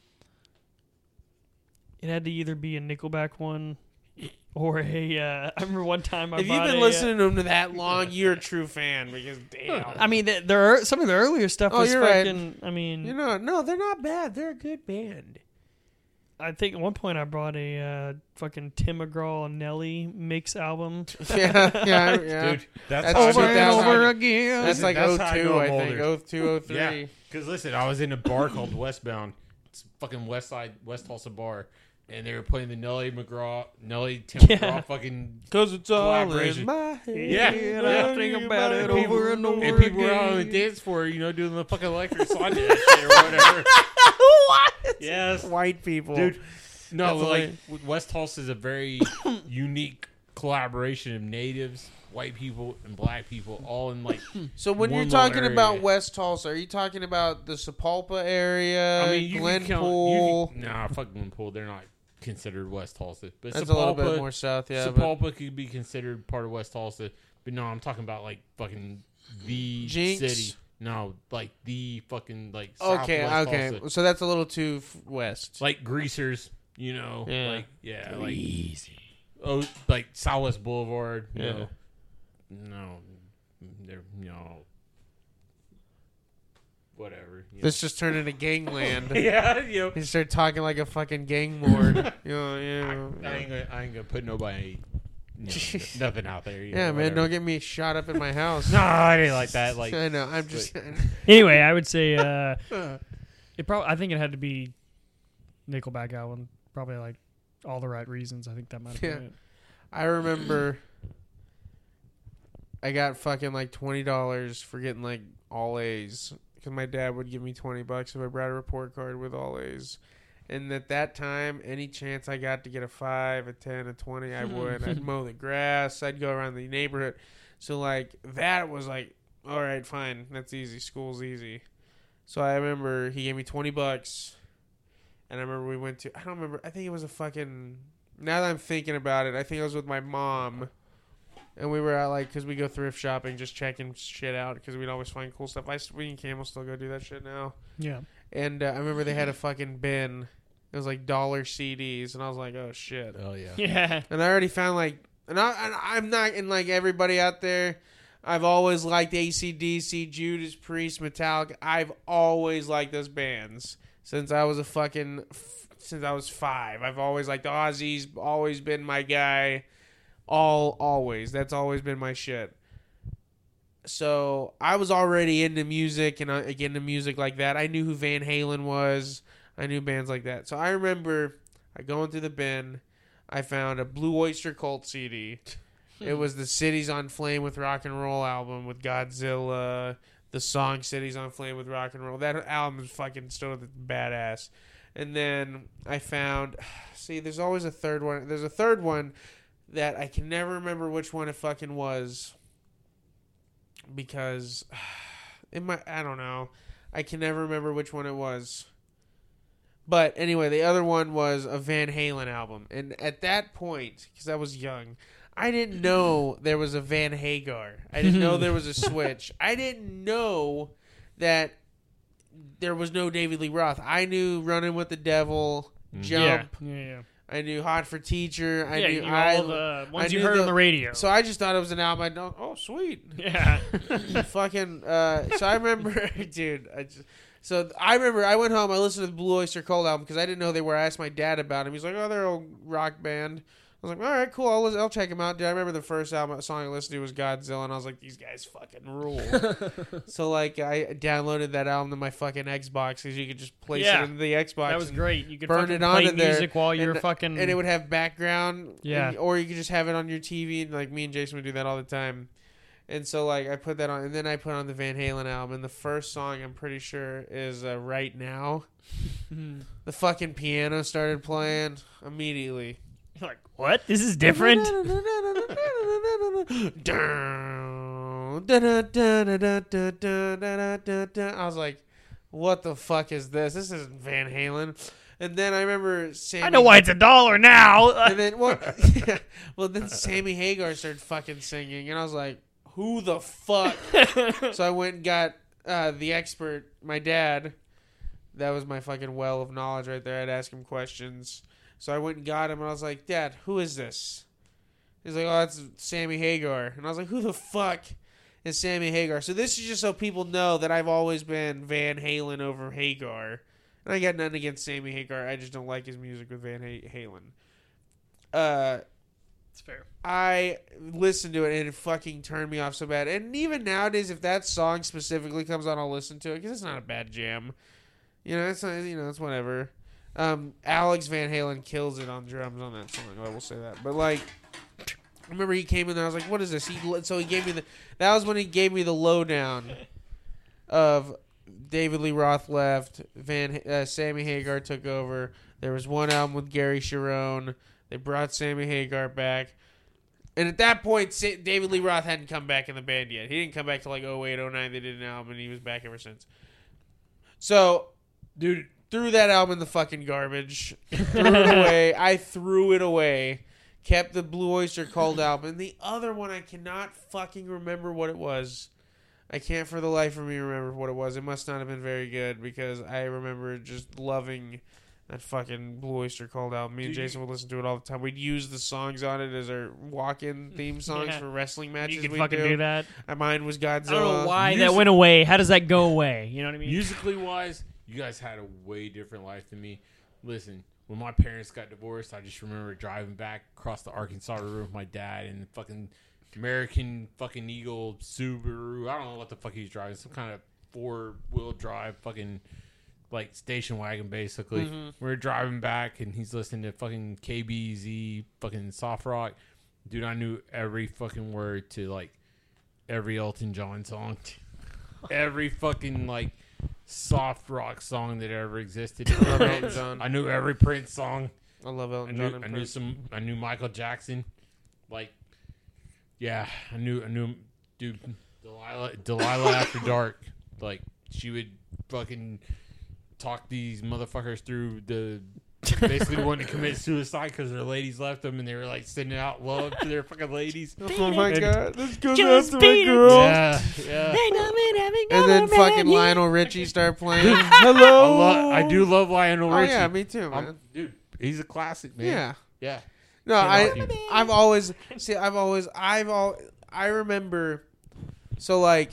it had to either be a Nickelback one or a. Uh, I remember one time I If you've bought been a, uh, listening to them to that long, you're a true fan because damn. I mean, th- there are some of the earlier stuff Oh, was you're right. fucking. I mean, You know, no, they're not bad. They're a good band. I think at one point I bought a uh, fucking Tim McGraw and Nelly mix album. yeah, yeah, yeah. Dude, that's, That's how I Over two and thousand. over again. That's like That's oh how I two, know I I'm think. older. oh two, oh three. Yeah, because listen, I was in a bar called Westbound. It's fucking West Side, West Tulsa bar, and they were playing the Nelly McGraw, Nelly Tim Yeah. McGraw fucking. Cause it's all in Collaboration. my head. Yeah, And yeah. I think about it People- over and over And people were out on the again. dance floor, you know, doing the fucking electric slide dance shit or whatever. What? Yes, White people. dude. No, That's but like like- w- West Tulsa is a very unique collaboration of natives, white people, and black people all in like. So when one you're little talking about area. West Tulsa, are you talking about the Sapulpa area, I mean, you can count. Glenpool? You can, nah, fuck Glenpool. They're not considered West Tulsa, but That's Sapulpa, a little bit more south, yeah. but Sapulpa could be considered part of West Tulsa, but no, I'm talking about like fucking the Jinx? city. No, like the fucking like. Okay, Southwest okay. Tulsa. So that's a little too f- west. Like greasers, you know, Yeah. like yeah, like oh, like Southwest Boulevard. You Yeah. know, no, they're you know, whatever. You know. This just turned into gangland. yeah, you know. You start talking like a fucking gang lord. you know, yeah. I ain't gonna, I ain't gonna put nobody, you know, nothing out there. You Yeah, know, man, whatever. don't get me shot up in my house. No, I didn't like that. Like, I know. I'm just. Anyway, I would say uh, it probably. I think it had to be Nickelback album. Probably like All the Right Reasons. I think that might have been Yeah. it. I remember. I got fucking like twenty dollars for getting like all A's because my dad would give me twenty bucks if I brought a report card with all A's. And at that time, any chance I got to get a five, a ten, a twenty, I would. I'd mow the grass. I'd go around the neighborhood. So like that was like, all right, fine, that's easy. School's easy. So I remember he gave me twenty bucks, and I remember we went to. I don't remember. I think it was a fucking. Now that I'm thinking about it, I think I was with my mom, and we were at like because we go thrift shopping, just checking shit out because we'd always find cool stuff. I we and Cam will still go do that shit now. Yeah. And uh, I remember they had a fucking bin. It was like dollar C Ds, and I was like, oh shit. oh yeah, Yeah. And I already found like, and, I, and I'm not, and like everybody out there, I've always liked A C D C, Judas Priest, Metallica. I've always liked those bands since I was a fucking, since I was five. I've always liked Ozzy's, always been my guy. All, always. That's always been my shit. So I was already into music and uh, into music like that. I knew who Van Halen was. I knew bands like that. So I remember I going through the bin. I found a Blue Oyster Cult C D. It was the Cities on Flame with Rock and Roll album with Godzilla. The song Cities on Flame with Rock and Roll. That album is fucking still badass. And then I found, see, there's always a third one. There's a third one that I can never remember which one it fucking was. Because it might, I don't know. I can never remember which one it was. But anyway, the other one was a Van Halen album. And at that point, because I was young, I didn't know there was a Van Hagar. I didn't know there was a Switch. I didn't know that there was no David Lee Roth. I knew Running with the Devil, Jump. Yeah. Yeah. yeah. I knew Hot for Teacher. I yeah, knew you know, I, all the ones I you knew heard the- on the radio. So I just thought it was an album. I don't. Oh, sweet. yeah. Fucking. Uh, so I remember, dude. I just, so I remember I went home. I listened to the Blue Oyster Cult album because I didn't know they were. I asked my dad about him. He's like, "Oh, they're a rock band." I was like, "All right, cool. I'll, listen, I'll check them out." Dude, I remember the first album song I listened to was Godzilla, and I was like, "These guys fucking rule." So like, I downloaded that album to my fucking Xbox because you could just place Yeah. it into the Xbox. That was and- great. You could burn fucking it play onto there, music while you're and- fucking. and it would have background. Yeah. and- or you could just have it on your T V. And like me and Jason would do that all the time. And so like I put that on, and then I put on the Van Halen album. And the first song I'm pretty sure is uh, "Right Now." The fucking piano started playing immediately. You're like, what? This is different. I was like, what the fuck is this? This isn't Van Halen. And then I remember Sammy. I know why it's a dollar now. And then well, well, then Sammy Hagar started fucking singing, and I was like, who the fuck? So I went and got uh, the expert, my dad. That was my fucking well of knowledge right there. I'd ask him questions. So I went and got him, and I was like, Dad, who is this? He's like, oh, that's Sammy Hagar. And I was like, who the fuck is Sammy Hagar? So this is just so people know that I've always been Van Halen over Hagar. And I got nothing against Sammy Hagar. I just don't like his music with Van Halen. Uh, It's fair. I listened to it and it fucking turned me off so bad. And even nowadays, if that song specifically comes on, I'll listen to it because it's not a bad jam. You know, it's not, you know, it's whatever. Um, Alex Van Halen kills it on drums on that song. I will say that. But like, I remember he came in there. I was like, "What is this?" He so he gave me the. That was when he gave me the lowdown of David Lee Roth left. Van uh, Sammy Hagar took over. There was one album with Gary Cherone. They brought Sammy Hagar back. And at that point, David Lee Roth hadn't come back in the band yet. He didn't come back till like oh eight, oh nine. They did an album, and he was back ever since. So, dude, threw that album in the fucking garbage. Threw it away. I threw it away. Kept the Blue Oyster Cult album. And the other one, I cannot fucking remember what it was. I can't for the life of me remember what it was. It must not have been very good because I remember just loving that fucking Blue Oyster Cult album. Me and Dude, Jason would listen to it all the time. We'd use the songs on it as our walk-in theme songs Yeah. for wrestling matches. You can we'd fucking do. do that. And mine was Godzilla. I don't know why Music- that went away. How does that go away? You know what I mean? Musically wise, you guys had a way different life than me. Listen, when my parents got divorced, I just remember driving back across the Arkansas River with my dad and the fucking American fucking Eagle Subaru. I don't know what the fuck he's driving. Some kind of four wheel drive fucking like station wagon basically. Mm-hmm. We We're driving back and he's listening to fucking K B Z fucking soft rock. Dude, I knew every fucking word to like every Elton John song. Every fucking like soft rock song that ever existed. I love Elton John. I knew every Prince song. I love I Elton knew, John and I knew Prince. some. I knew Michael Jackson. Like, yeah, I knew. I knew, dude. Delilah, Delilah After Dark. Like, she would fucking talk these motherfuckers through the. Basically wanting to commit suicide because their ladies left them and they were like sending out love to their fucking ladies. Oh my And- god, this goes Just after my beat it. girl. Yeah, yeah. And then fucking Lionel Richie start playing. I, Hello. lo- I do love Lionel Oh Richie. yeah, me too, man. I'm- dude, he's a classic, man. Yeah. Yeah. No, Can't I argue. I've always see I've always I've all I remember so like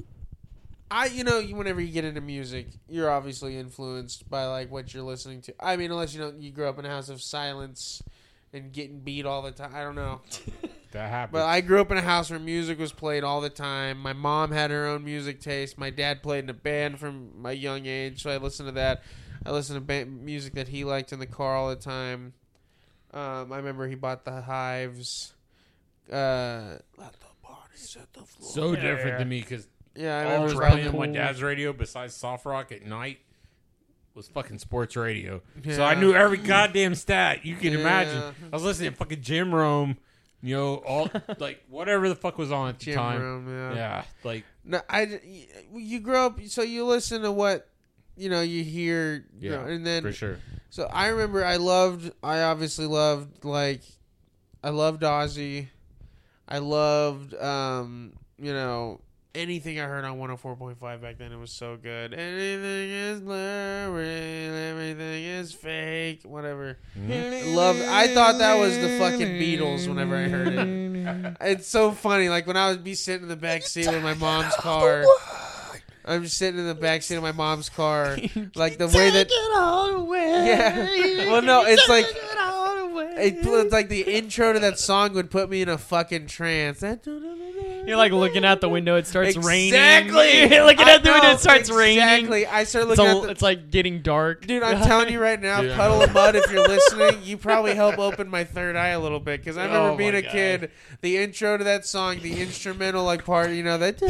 I you know whenever you get into music you're obviously influenced by like what you're listening to. I mean unless you don't you grew up in a house of silence and getting beat all the time. I don't know. That happened. But I grew up in a house where music was played all the time. My mom had her own music taste. My dad played in a band from my young age, so I listened to that. I listened to band, music that he liked in the car all the time. Um, I remember he bought the Hives. Uh, Let the party set the floor. so Yeah, different yeah. than me because yeah, I all remember was Drag playing on my Pool. dad's radio besides soft rock at night was fucking sports radio. So Yeah. I knew every goddamn stat you can Yeah. imagine. I was listening to fucking Jim Rome, you know, all like whatever the fuck was on at the Jim time. Rome, yeah. Yeah, like No, I, you grow up, so you listen to what, you know, you hear, you Yeah, know, and then for sure. So I remember I loved, I obviously loved, like, I loved Ozzy. I loved, um, you know, anything I heard on one oh four point five back then. It was so good. Anything is blurry, everything is fake, whatever. Mm-hmm. Loved, I thought that was the fucking Beatles whenever I heard it. It's so funny. Like, when I would be sitting in the back seat of my mom's car. I'm just sitting in the back seat of my mom's car. Like, the way that... it all away. Yeah. Well, no, it's like Take it all away. it, it's like the intro to that song would put me in a fucking trance. You're like looking out the window. It starts raining. Exactly. You're looking I out the window. know, It starts raining. Exactly. I start It's, looking all, at the. it's like getting dark. Dude, I'm telling you right now, Dude, I Puddle know. of Mud, if you're listening, you probably help open my third eye a little bit. Because I remember Oh, being my a God. kid, the intro to that song, the instrumental like part, you know, that.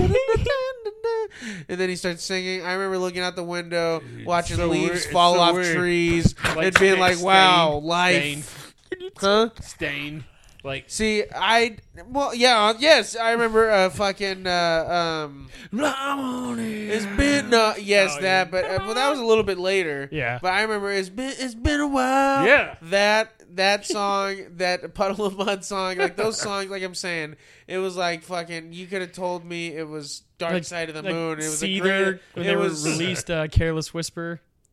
And then he starts singing. I remember looking out the window, watching so leaves weird. It's fall so off weird. trees, Like and being like, Stain- wow, Stain- life. Huh? Stain. Like See, I well, yeah, yes, I remember uh, fucking uh, um. It's been uh, yes Oh, that, yeah. but uh, well, that was a little bit later. Yeah. but I remember it's been it's been a while. Yeah. that that song, that Puddle of Mud song, like those songs, like I'm saying, it was like fucking. You could have told me it was Dark Like- Side of the like Moon. It was a Seether, great. when it they was were released uh, Careless Whisper.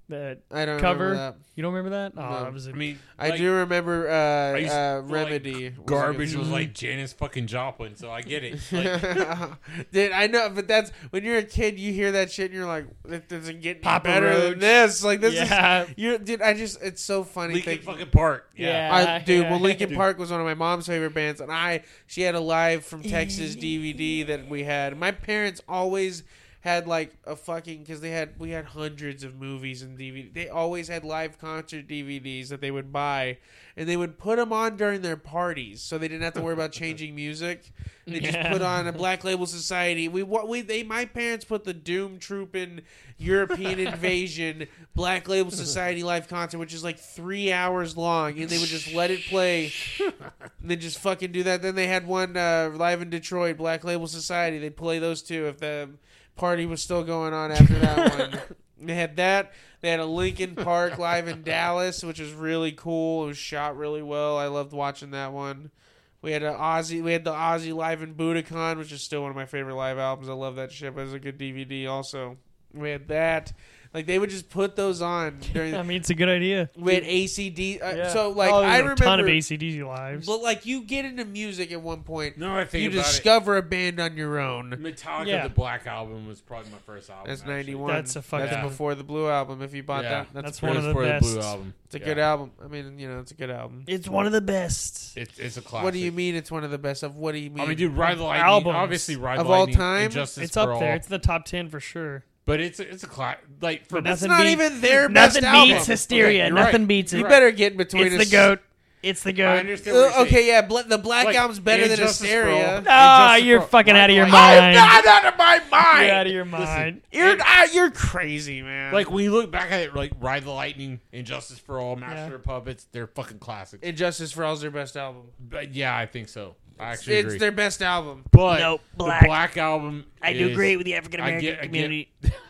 The I don't cover. remember that. You don't remember that? Oh, No. that was a, I mean, I like, do remember uh, I used to uh, feel like Remedy. was a good Garbage song. was like Janis fucking Joplin, so I get it. Like, Dude, I know, but that's when you're a kid, you hear that shit, and you're like, "It doesn't get any Papa better Roach. than this." Like this yeah. is, you're, dude. I just, it's so funny. Linkin thinking- fucking Park. Yeah. Yeah. I, dude, well, yeah. Linkin Park was one of my mom's favorite bands, and I, she had a live from Texas D V D that we had. My parents always had like a fucking because they had we had hundreds of movies and D V D. They always had live concert D V Ds that they would buy, and they would put them on during their parties, so they didn't have to worry about changing music. They just Yeah. put on a Black Label Society. We what we they my parents put the Doom Troopin' European Invasion Black Label Society live concert, which is like three hours long, and they would just let it play, and then just fucking do that. Then they had one uh, live in Detroit, Black Label Society. They'd play those two if the party was still going on after that one. They had that. They had a Linkin Park live in Dallas, which was really cool. It was shot really well. I loved watching that one. We had a Ozzy. We had the Ozzy live in Budokan, which is still one of my favorite live albums. I love that shit. But it was a good D V D also. We had that. Like they would just put those on during. I mean, it's a good idea. We had A C D. Uh, Yeah. So like Oh, there's I a remember ton of A C D C lives. But like you get into music at one point, No, I think you about discover a band on your own. it. Metallica, Yeah. the Black Album, was probably my first album. That's actually. ninety-one. That's a fucking- That's before the Blue album. If you bought Yeah. that, that's, That's pretty- one of the for best. the Blue Album. It's a Yeah. good album. I mean, you know, it's a good album. It's one of the best. It's it's a classic. What do you mean? It's one of the best of? What do you mean? I mean, dude, Ride the Lightning. Albums. Obviously, Ride Of the all Lightning. time? and Justice It's for up All. there. It's the top ten for sure. But it's it's a class. Like for But That's nothing not beats, even their best nothing album. beats Hysteria. Okay, you're nothing right. beats it. You better get in between It's us. the goat. It's the I goat. understand. What you're Uh, saying. okay, yeah, Bla- the Black Like, Album's better than Injustice for All. Hysteria. Ah, Injustice you're for- fucking out of your Like, I'm mind. not out of my mind. You're out of your mind. You're not, you're crazy, man. Like when you look back at it, like Ride the Lightning, Injustice for All, Master Yeah. of Puppets, they're fucking classics. Injustice for All is their best album. But yeah, I think so. I actually It's agree. their best album. But Nope, the Black. Black Album, I do is- great with the African I American get- I get- community.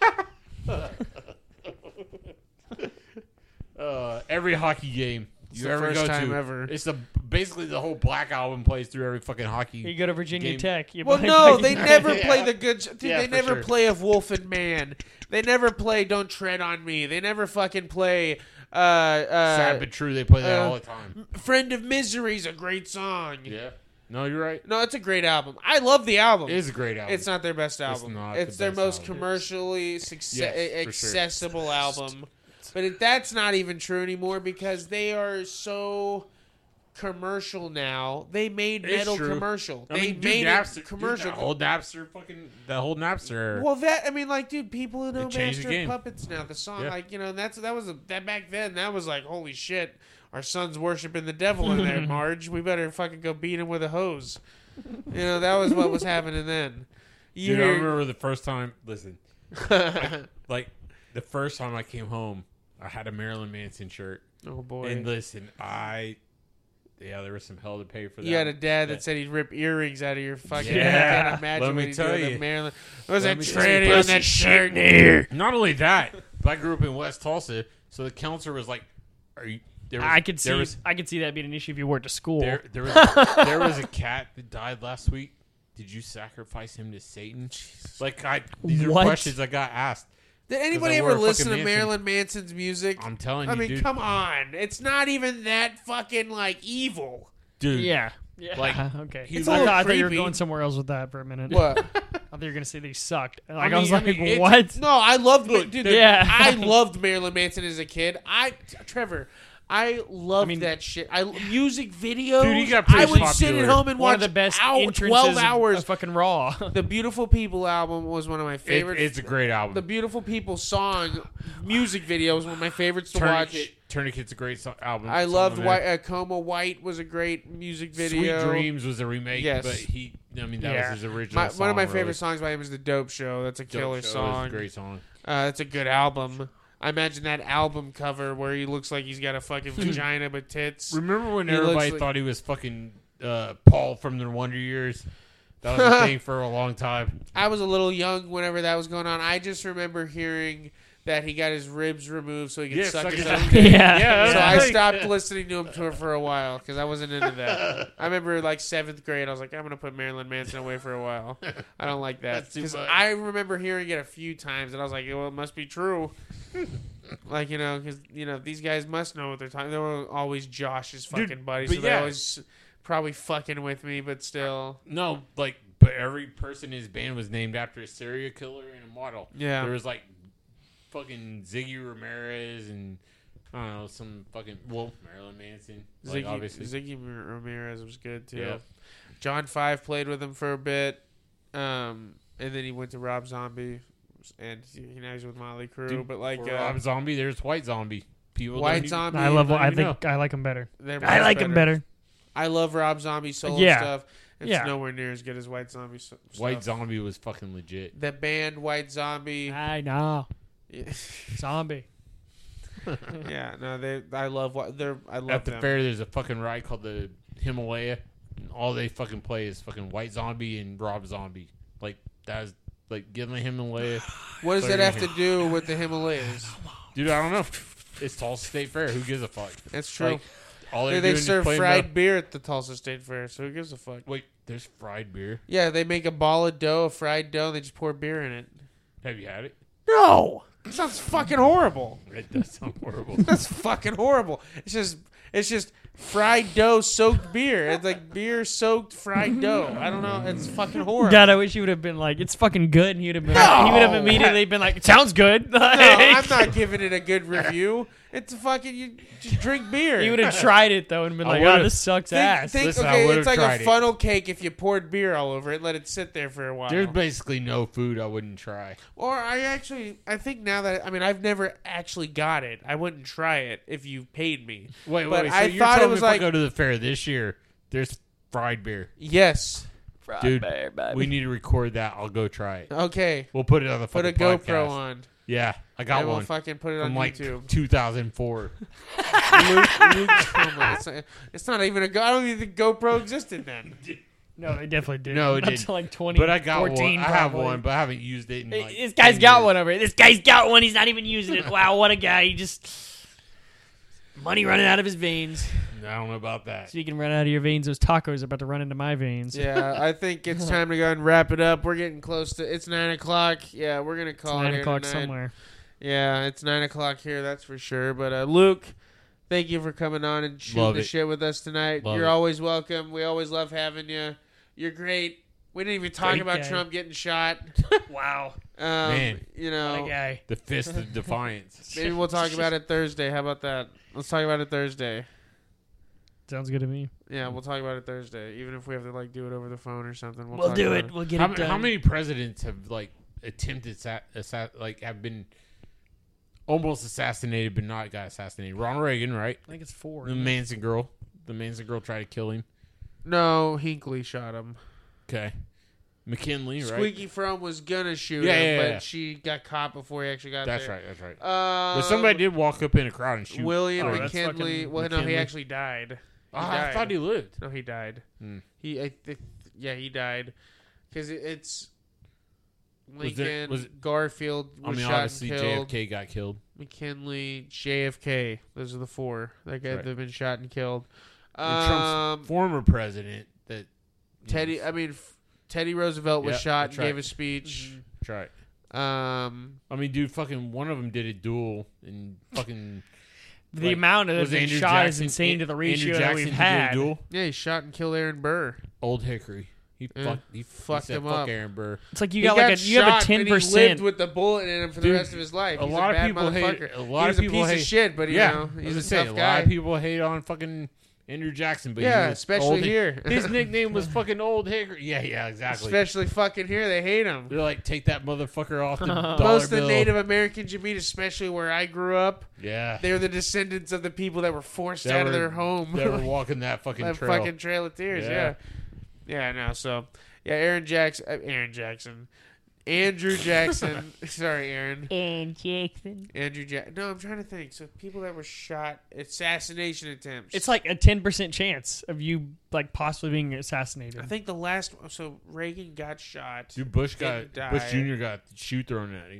uh, every hockey game It's you the ever first go time to, ever. it's the basically the whole Black Album plays through every fucking hockey. You go to Virginia Game. Tech. You Well, play no, fucking- they never Yeah. play the good. Dude, Yeah, they for never sure. play of Wolf and Man. They never play Don't Tread on Me. They never fucking play. Uh, uh, Sad but true, they play that uh, all the time. Friend of Misery's a great song. Yeah. No, you're right. No, it's a great album. I love the album. It is a great album. It's not their best album. not It's, the their best most album. commercially succe- Yes, for sure. accessible album. But it, that's not even true anymore because they are so commercial now. They made It's metal true. commercial. I they mean, dude, made Napster, it commercial. Dude, that whole Napster fucking that whole Napster. era. Well, that I mean, like, dude, people who know It changed Master the of game. Puppets now. The song, Yeah. like, you know, that's that was a, that back then. That was like, holy shit, our son's worshiping the devil in there, Marge. We better fucking go beat him with a hose. You know, that was what was happening then. You Dude, I hear- remember the first time. Listen, like, like the first time I came home, I had a Marilyn Manson shirt, oh boy. and listen, I yeah, there was some hell to pay for that. You had a dad that Yeah. said he'd rip earrings out of your fucking Yeah. head. I can't imagine Let me what he'd tell do with you. a Maryland. There was Let a me tell you, tranny on pussy that shirt. Here. Not only that, but I grew up in West Tulsa, so the counselor was like, "Are you?" There was, I could there see. Was, I could see that being an issue if you were to school. there, there was there was a cat that died last week. Did you sacrifice him to Satan? Like I, these are What? questions I got asked. Did anybody I ever wore a listen to fucking Manson. Marilyn Manson's music? I'm telling I you, mean, dude. come on. It's not even that fucking, like, evil. dude. yeah. Yeah. Like, okay. he's a I, little thought, I thought you were creepy. going somewhere else with that for a minute. What? I thought you were gonna say they sucked. Like I, mean- was I like, mean, it's- what? No, I loved Look, dude. yeah. I loved Marilyn Manson as a kid. I Trevor, I loved I mean- that shit. I music videos. Dude, he got I pretty would sit popular. at home and One watch of the best out entrances twelve of- hours. of fucking Raw. The Beautiful People album was one of my It, favorite. it's a great album. the Beautiful People song music video was one of my favorites to watch. Tourniquet, Tourniquet's a great so- album. I song loved on White, there. uh, Coma White was a great music Sweet video. Dreams was a remake, Yes. but he, I mean, that Yeah. was his original My, song. one of my really. favorite songs by him is The Dope Show. That's a Dope killer Show is song. a great song. Uh, it's a good album. I imagine that album cover where he looks like he's got a fucking vagina but tits. Remember when He looks everybody like- thought he was fucking uh, Paul from the Wonder Years? That was a thing for a long time. I was a little young whenever that was going on. I just remember hearing that he got his ribs removed so he could Yeah, suck suck his his own own dick. dick. Yeah. Yeah, So that's I like- stopped listening to him to for a while because I wasn't into that. I remember like seventh grade, I was like, I'm gonna put Marilyn Manson away for a while. I don't like that That's too because much. I remember hearing it a few times, and I was like, well, it must be true. Like you know, because you know these guys must know what they're talking. They were always Josh's fucking Dude, buddies, but so they're yeah. always probably fucking with me, but still, No, like, but every person in his band was named after a serial killer and a model. yeah. There was like fucking Ziggy Ramirez and I don't know some fucking well Marilyn Manson. Like, Ziggy, obviously, Ziggy Ramirez was good too. Yeah. John Five played with him for a bit, um, and then he went to Rob Zombie, and he, now he's with Motley Crue. Dude, but like for uh, Rob Zombie, there's White Zombie. People White don't even- Zombie, I love. don't I even think I like him better. they're I much like him better. I love Rob Zombie solo Yeah. stuff. It's Yeah. nowhere near as good as White Zombie so- White stuff. Zombie was fucking legit. The band White Zombie. I know. Yeah, Zombie. yeah, no, they. I love what they're. I love At the them. fair, there's a fucking ride called the Himalaya. And all they fucking play is fucking White Zombie and Rob Zombie. Like that's like give them the Himalaya. What does Thirty that have to here. do with the Himalayas? Dude, I don't know. It's Tulsa State Fair. Who gives a fuck? That's true. Like, all they they're they doing is serve playing fried the- beer at the Tulsa State Fair, so who gives a fuck? Wait, there's fried beer. Yeah, they make a ball of dough, a fried dough, and they just pour beer in it. Have you had it? No, it sounds fucking horrible. It does sound horrible. That's fucking horrible. It's just, it's just fried dough soaked beer. It's like beer soaked fried dough. I don't know. It's fucking horrible. God, I wish he would have been like, it's fucking good. And he would have been. No! He would have immediately been like, it sounds good. No, I'm not giving it a good review. It's a fucking you just drink beer. He would have tried it though and been I like, would've- oh, this sucks think, ass. think- Listen, I okay, would've it's like tried a it. funnel cake if you poured beer all over it, let it sit there for a while. There's basically no food I wouldn't try. Or I actually, I think now that I mean, I've never actually got it. I wouldn't try it if you paid me. Wait, wait, But wait. So I you're thought it telling was me if like- I go to the fair this year, there's fried beer. Yes. Dude, we need to record that. I'll go try it. Okay. We'll put it on the Put fucking a podcast. GoPro on. Yeah, I got and we'll one fucking put it on from like YouTube. two thousand four. Luke, Luke Trumbo. It's, not, it's not even a. Go- I don't even think GoPro existed then. No, they definitely did. No, it Up didn't. to like twenty. But I got one. fourteen, I have probably. one, but I haven't used it in Hey, like this guy's ten got years. one over here. This guy's got one. He's not even using it. Wow, what a guy. He just money running out of his veins. I don't know about that. So you can run out of your veins. Those tacos are about to run into my veins. Yeah, I think it's time to go and wrap it up. We're getting close to. It's nine o'clock. Yeah, we're gonna It's call it nine here o'clock tonight. somewhere. Yeah, it's nine o'clock here. That's for sure. But uh, Luke, thank you for coming on and shooting Love the it. shit with us tonight. Love You're it. always welcome. We always love having you. You're great. We didn't even talk Great about guy. Trump getting shot. Wow, Um, Man. you what a know, guy. The fist of defiance. maybe we'll talk about it Thursday. How about that? Let's talk about it Thursday. Sounds good to me. Yeah, we'll talk about it Thursday. Even if we have to like do it over the phone or something, we'll, We'll talk do about it. We'll get How, it ma- done. how many presidents have like attempted sa- assa- like have been almost assassinated but not got assassinated? Ronald Reagan, right? I think it's four. The Manson girl. The Manson girl tried to kill him. No, Hinckley shot him. Okay. McKinley, right? Squeaky From was gonna shoot Yeah, him, yeah, but yeah. she got caught before he actually got That's there. right. That's right. Um, But somebody did walk up in a crowd and shoot. William Oh, that's McKinley. fucking Well, no, he McKinley. actually died. He Ah, I died. thought he lived. No, he died. Hmm. He, I th- yeah, he died because it, it's Was Lincoln, there- was it- Garfield I was mean, shot obviously and J killed. F K got killed. McKinley, J F K. Those are the four that got Right. that have been shot and killed. And Um, Trump's former president that you Teddy. know, I mean, f- Teddy Roosevelt was Yeah, shot and that's right. gave a speech. That's right. Um, I mean, dude, fucking one of them did a duel and fucking the like, amount of was that Andrew shot is Jackson- insane to the Andrew ratio that Jackson we've did a had. duel? yeah, he shot and killed Aaron Burr. Old Hickory. He Yeah, fucked. He fucked he said, him fuck up. Aaron Burr. It's like you He got like a got you have a shot ten and he lived percent. with the bullet in him for Dude, the rest of his life. a He's lot a of bad people hate- motherfucker. a lot he of was people a piece hate- of shit, but you Yeah, know, I was he's gonna a say, tough a guy. lot of people hate on fucking Andrew Jackson, but Yeah, he was especially Old Hick- here. His nickname was fucking Old Hickory. Yeah, yeah, exactly. Especially fucking here, they hate him. They're like, take that motherfucker off the dollar Most of the bill. Native Americans you meet, especially where I grew up, yeah, they're the descendants of the people that were forced That out of were- their home. they were walking that fucking that trail. fucking Trail of Tears. Yeah, Yeah. yeah, no. So, yeah, Aaron Jackson, uh, Aaron Jackson, Andrew Jackson. Sorry, Aaron. And Jackson. Andrew Jackson. No, I'm trying to think. So, people that were shot, assassination attempts. It's like a ten percent chance of you like possibly being assassinated. I think the last. So Reagan got shot. Dude, Bush got Didn't die. Bush Junior got shoe thrown at him.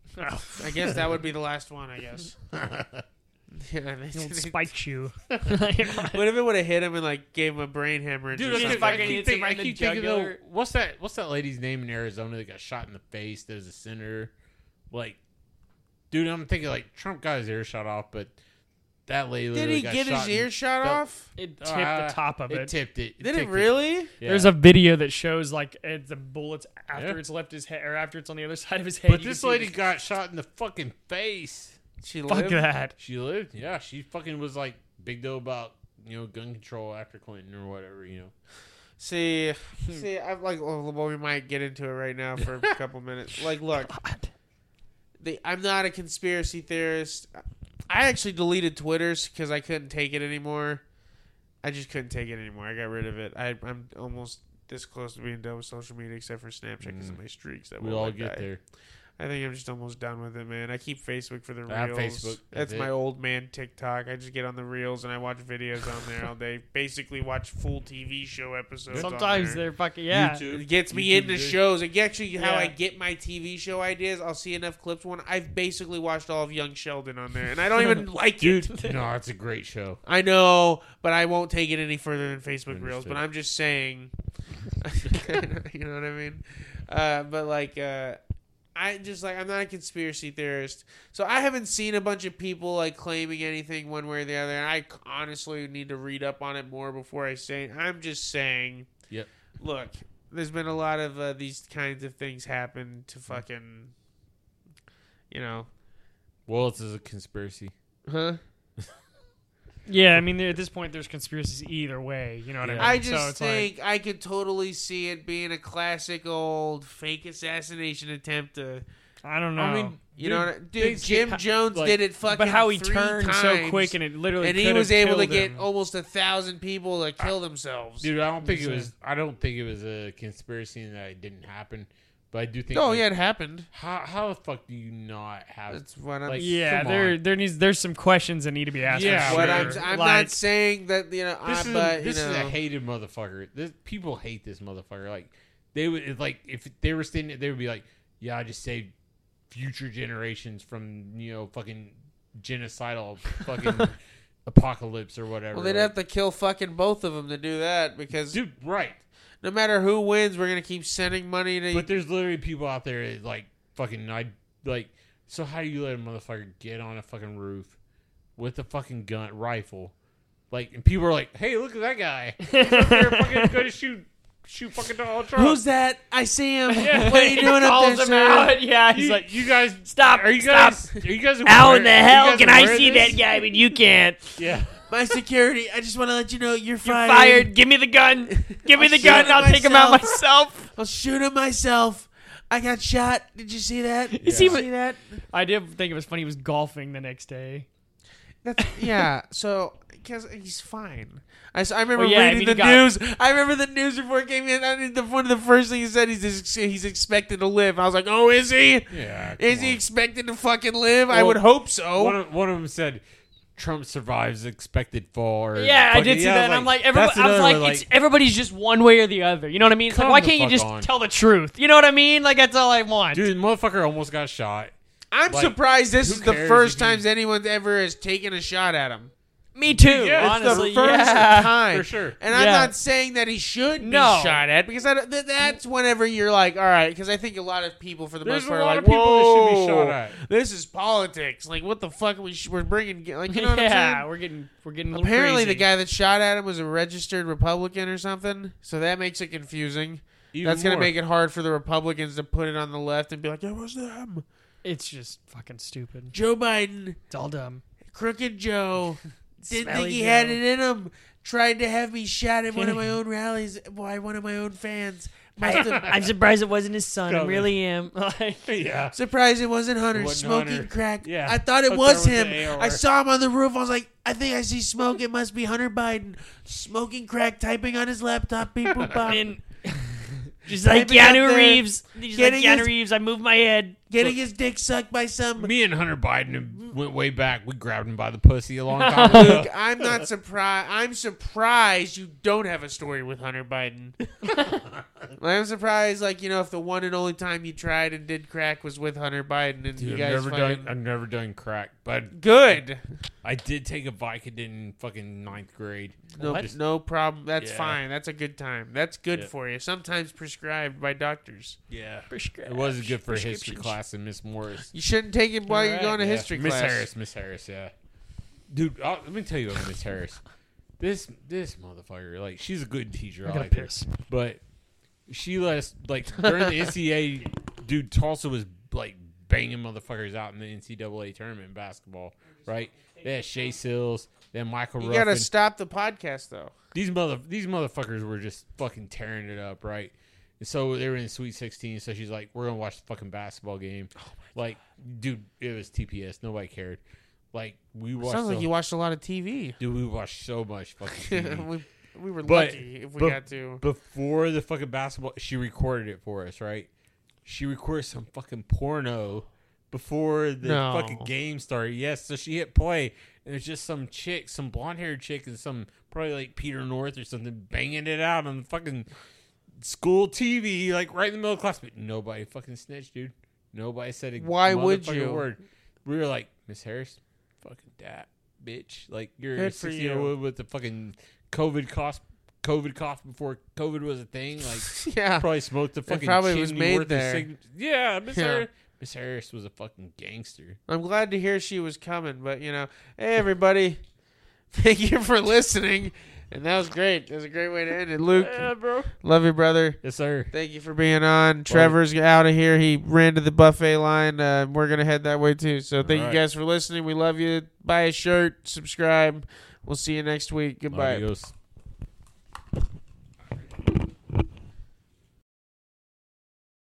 I guess that would be the last one. I guess. Yeah, they, The old they- spike shoe. what if it would have hit him and like gave him a brain hemorrhage? Dude, or I just keep, something? I fucking keep, hits think, him right I in the keep thinking though, jugular. what's that? What's that lady's name in Arizona that got shot in the face? There's a senator. Like, dude, I'm thinking like Trump got his ear shot off, but that lady Did literally he got get shot his in- ear shot the- off? It tipped Uh, the top of It it. tipped it. Did it tipped really? Yeah. There's a video that shows like it, the bullets after Yeah. it's left his head or after it's on the other side of his head. But you can this see lady the- got shot in the fucking face. She fuck lived? that. She lived. Yeah, she fucking was like big deal about you know gun control after Clinton or whatever. You know. See, see, I'm like, well, we might get into it right now for a couple minutes. Like, look, the, I'm not a conspiracy theorist. I actually deleted Twitter's because I couldn't take it anymore. I just couldn't take it anymore. I got rid of it. I, I'm almost this close to being done with social media, except for Snapchat because of my streaks. That We will all let get die. there. I think I'm just almost done with it, man. I keep Facebook for the reels. I have Facebook. That's That's my it. old man TikTok. I just get on the reels and I watch videos on there all day. Basically, watch full T V show episodes. on Sometimes there. they're fucking yeah. It gets me YouTube into is- shows. It actually how Yeah. I get my T V show ideas. I'll see enough clips. One, I've basically watched all of Young Sheldon on there, and I don't even like it. Dude, no, it's a great show. I know, but I won't take it any further than Facebook Reels. Understood. But I'm just saying, you know what I mean? Uh, but like, uh, I just like I'm not a conspiracy theorist, so I haven't seen a bunch of people like claiming anything one way or the other. And I honestly need to read up on it more before I say it. I'm just saying. Yep. Look, there's been a lot of uh, these kinds of things happen to fucking, you know, Well, it's a conspiracy. huh? Yeah, I mean, there- at this point, there's conspiracies either way. You know what I Yeah. mean? I So just it's like- think I could totally see it being a classic old fake assassination attempt to, I don't know. I mean, you dude, know, what, dude. things Jim get- Jones like- did it fucking. but how he three turned so times, quick and it literally and he could was have able to killed get him. almost a thousand people to kill themselves. Dude, I don't think it Insane. was. I don't think it was a conspiracy and that it didn't happen. But I do think. oh like, yeah, it happened. How how the fuck do you not have? That's what I'm. Like, Yeah, come there on. there needs there's some questions that need to be asked. Yeah, for what sure. I'm. I'm Like, not saying that you know. This I, is but a, this you know, is a hated motherfucker. This, people hate this motherfucker. Like they would it's like if they were standing, they would be like, "Yeah, I just saved future generations from you know fucking genocidal fucking apocalypse or whatever." well, they'd Like, have to kill fucking both of them to do that because dude, right? no matter who wins, we're gonna keep sending money to. But there's literally people out there that, like fucking I like. So how do you let a motherfucker get on a fucking roof with a fucking gun rifle? Like, and people are like, "Hey, look at that guy! He's up there fucking going to shoot shoot fucking Donald Trump." Who's that? I see him. Yeah. What are you doing up Calls there, him sir? out. Yeah, he's you, like, you guys stop. Are you stop. guys? Are you guys? How aware- in the are you hell guys can I aware of see this? that guy but you can't? Yeah. My security. I just want to let you know you're You're fired. fired. Give me the gun. Give me I'll the shoot gun. him I'll take him out myself. myself. I'll shoot him myself. I got shot. Did you see that? Did see you what- see that? I did think it was funny. He was golfing the next day. That's, yeah. So because he's fine. I, s- I remember Well, yeah, I reading mean, the he got- news. I remember the news report came in. I mean, the, one of the first things he said he's ex- he's expected to live. I was like, oh, is he? Yeah. Is come he on. expected to fucking live? I Well, would hope so. One of, one of them said, "Trump survives expected fall." Or Yeah, I fucking- did see yeah, that. And I'm like, everybody, that's I was another like, one, it's, everybody's just one way or the other. You know what I mean? It's like, Come why the can't you fuck just on. tell the truth? You know what I mean? Like, that's all I want. dude, motherfucker almost got shot. I'm like, surprised this who is the cares first if he- time anyone ever has taken a shot at him. Me too. Yeah, it's the honestly, the first yeah. time For sure. And I'm Yeah. not saying that he should No. be shot at because I, don't- th- that's whenever you're like, all right, because I think a lot of people for the There's most a part are lot like, of people that should be "Whoa, shot at." This is politics. Like, what the fuck are we sh- we're bringing? Like, you know what I'm yeah, saying? we're getting we're getting a little Apparently, crazy. the guy that shot at him was a registered Republican or something, so that makes it confusing. Even That's going to more. make it hard for the Republicans to put it on the left and be like, "It was them, It's just fucking stupid. Joe Biden, It's all dumb. Crooked Joe." Didn't think Smelly he Joe. had it in him. Tried to have me shot at one of my own rallies by one of my own fans. Must have- I'm surprised it wasn't his son. I Coming. really am. Like, Yeah. surprised it wasn't Hunter It wasn't smoking Hunter. crack. Yeah. I thought it Up was there with him. the A R. I saw him on the roof. I was like, I think I see smoke. It must be Hunter Biden smoking crack, typing on his laptop. Beep boop bop. and just like Typing up Keanu there, Reeves. Just like getting Keanu his- Reeves. I move my head. Getting his dick sucked by some. Me and Hunter Biden went way back. We grabbed him by the pussy a long time ago. Luke, I'm not surprised. I'm surprised you don't have a story with Hunter Biden. Like, I'm surprised, like, you know, if the one and only time you tried and did crack was with Hunter Biden and Dude, you I've guys never fucking... done. I've never done crack, but Good. I did take a Vicodin in fucking ninth grade. No, Just- no problem. That's Yeah. fine. That's a good time. That's good Yeah. for you. Sometimes prescribed by doctors. Yeah, Prescription. it wasn't good for history Prescriptions. class and Miss Morris. You shouldn't take it while you're Alright. going to Yeah. history Miss class. Harris, Miss Harris, yeah. Dude, I'll, let me tell you about Miss Harris. This this motherfucker, like, she's a good teacher. I I gotta like her. piss. But she let us, like, during the N C A A, dude, Tulsa was, like, banging motherfuckers out in the N C double A tournament in basketball, right? They had Shea Sills, they had Michael You Ruffin. gotta stop the podcast, though. These mother these motherfuckers were just fucking tearing it up, right? And so they were in Sweet sixteen, so she's like, we're going to watch the fucking basketball game. like, dude, it was T P S. Nobody cared. Like, we watched... Sounds like the- you watched a lot of T V. Dude, we watched so much fucking T V. we, we were But- lucky if we but- got to. Before the fucking basketball, she recorded it for us, right? She recorded some fucking porno before the No. fucking game started. Yes, so she hit play, and it's just some chick, some blonde-haired chick, and some probably like Peter North or something, banging it out on the fucking school T V, like right in the middle of class. But nobody fucking snitched, dude. Nobody said a Why would motherfucking you? word. We were like, Miss Harris, fucking dat, bitch. Like, you're Good a for sixteen-year-old with the fucking COVID cough, COVID cough before COVID was a thing. Like, Yeah. probably smoked the fucking probably chimney was made worth of there. cig- Yeah, Miss Yeah. Harris. Miss Harris was a fucking gangster. I'm glad to hear she was coming, but, you know, hey, everybody. Thank you for listening. And that was great. That was a great way to end it. Luke, bro. love you, brother. Yes, sir. Thank you for being on. Trevor's out of here. He ran to the buffet line. Uh, we're going to head that way, too. So thank All right. you guys for listening. We love you. Buy a shirt. Subscribe. We'll see you next week. Goodbye. Adios.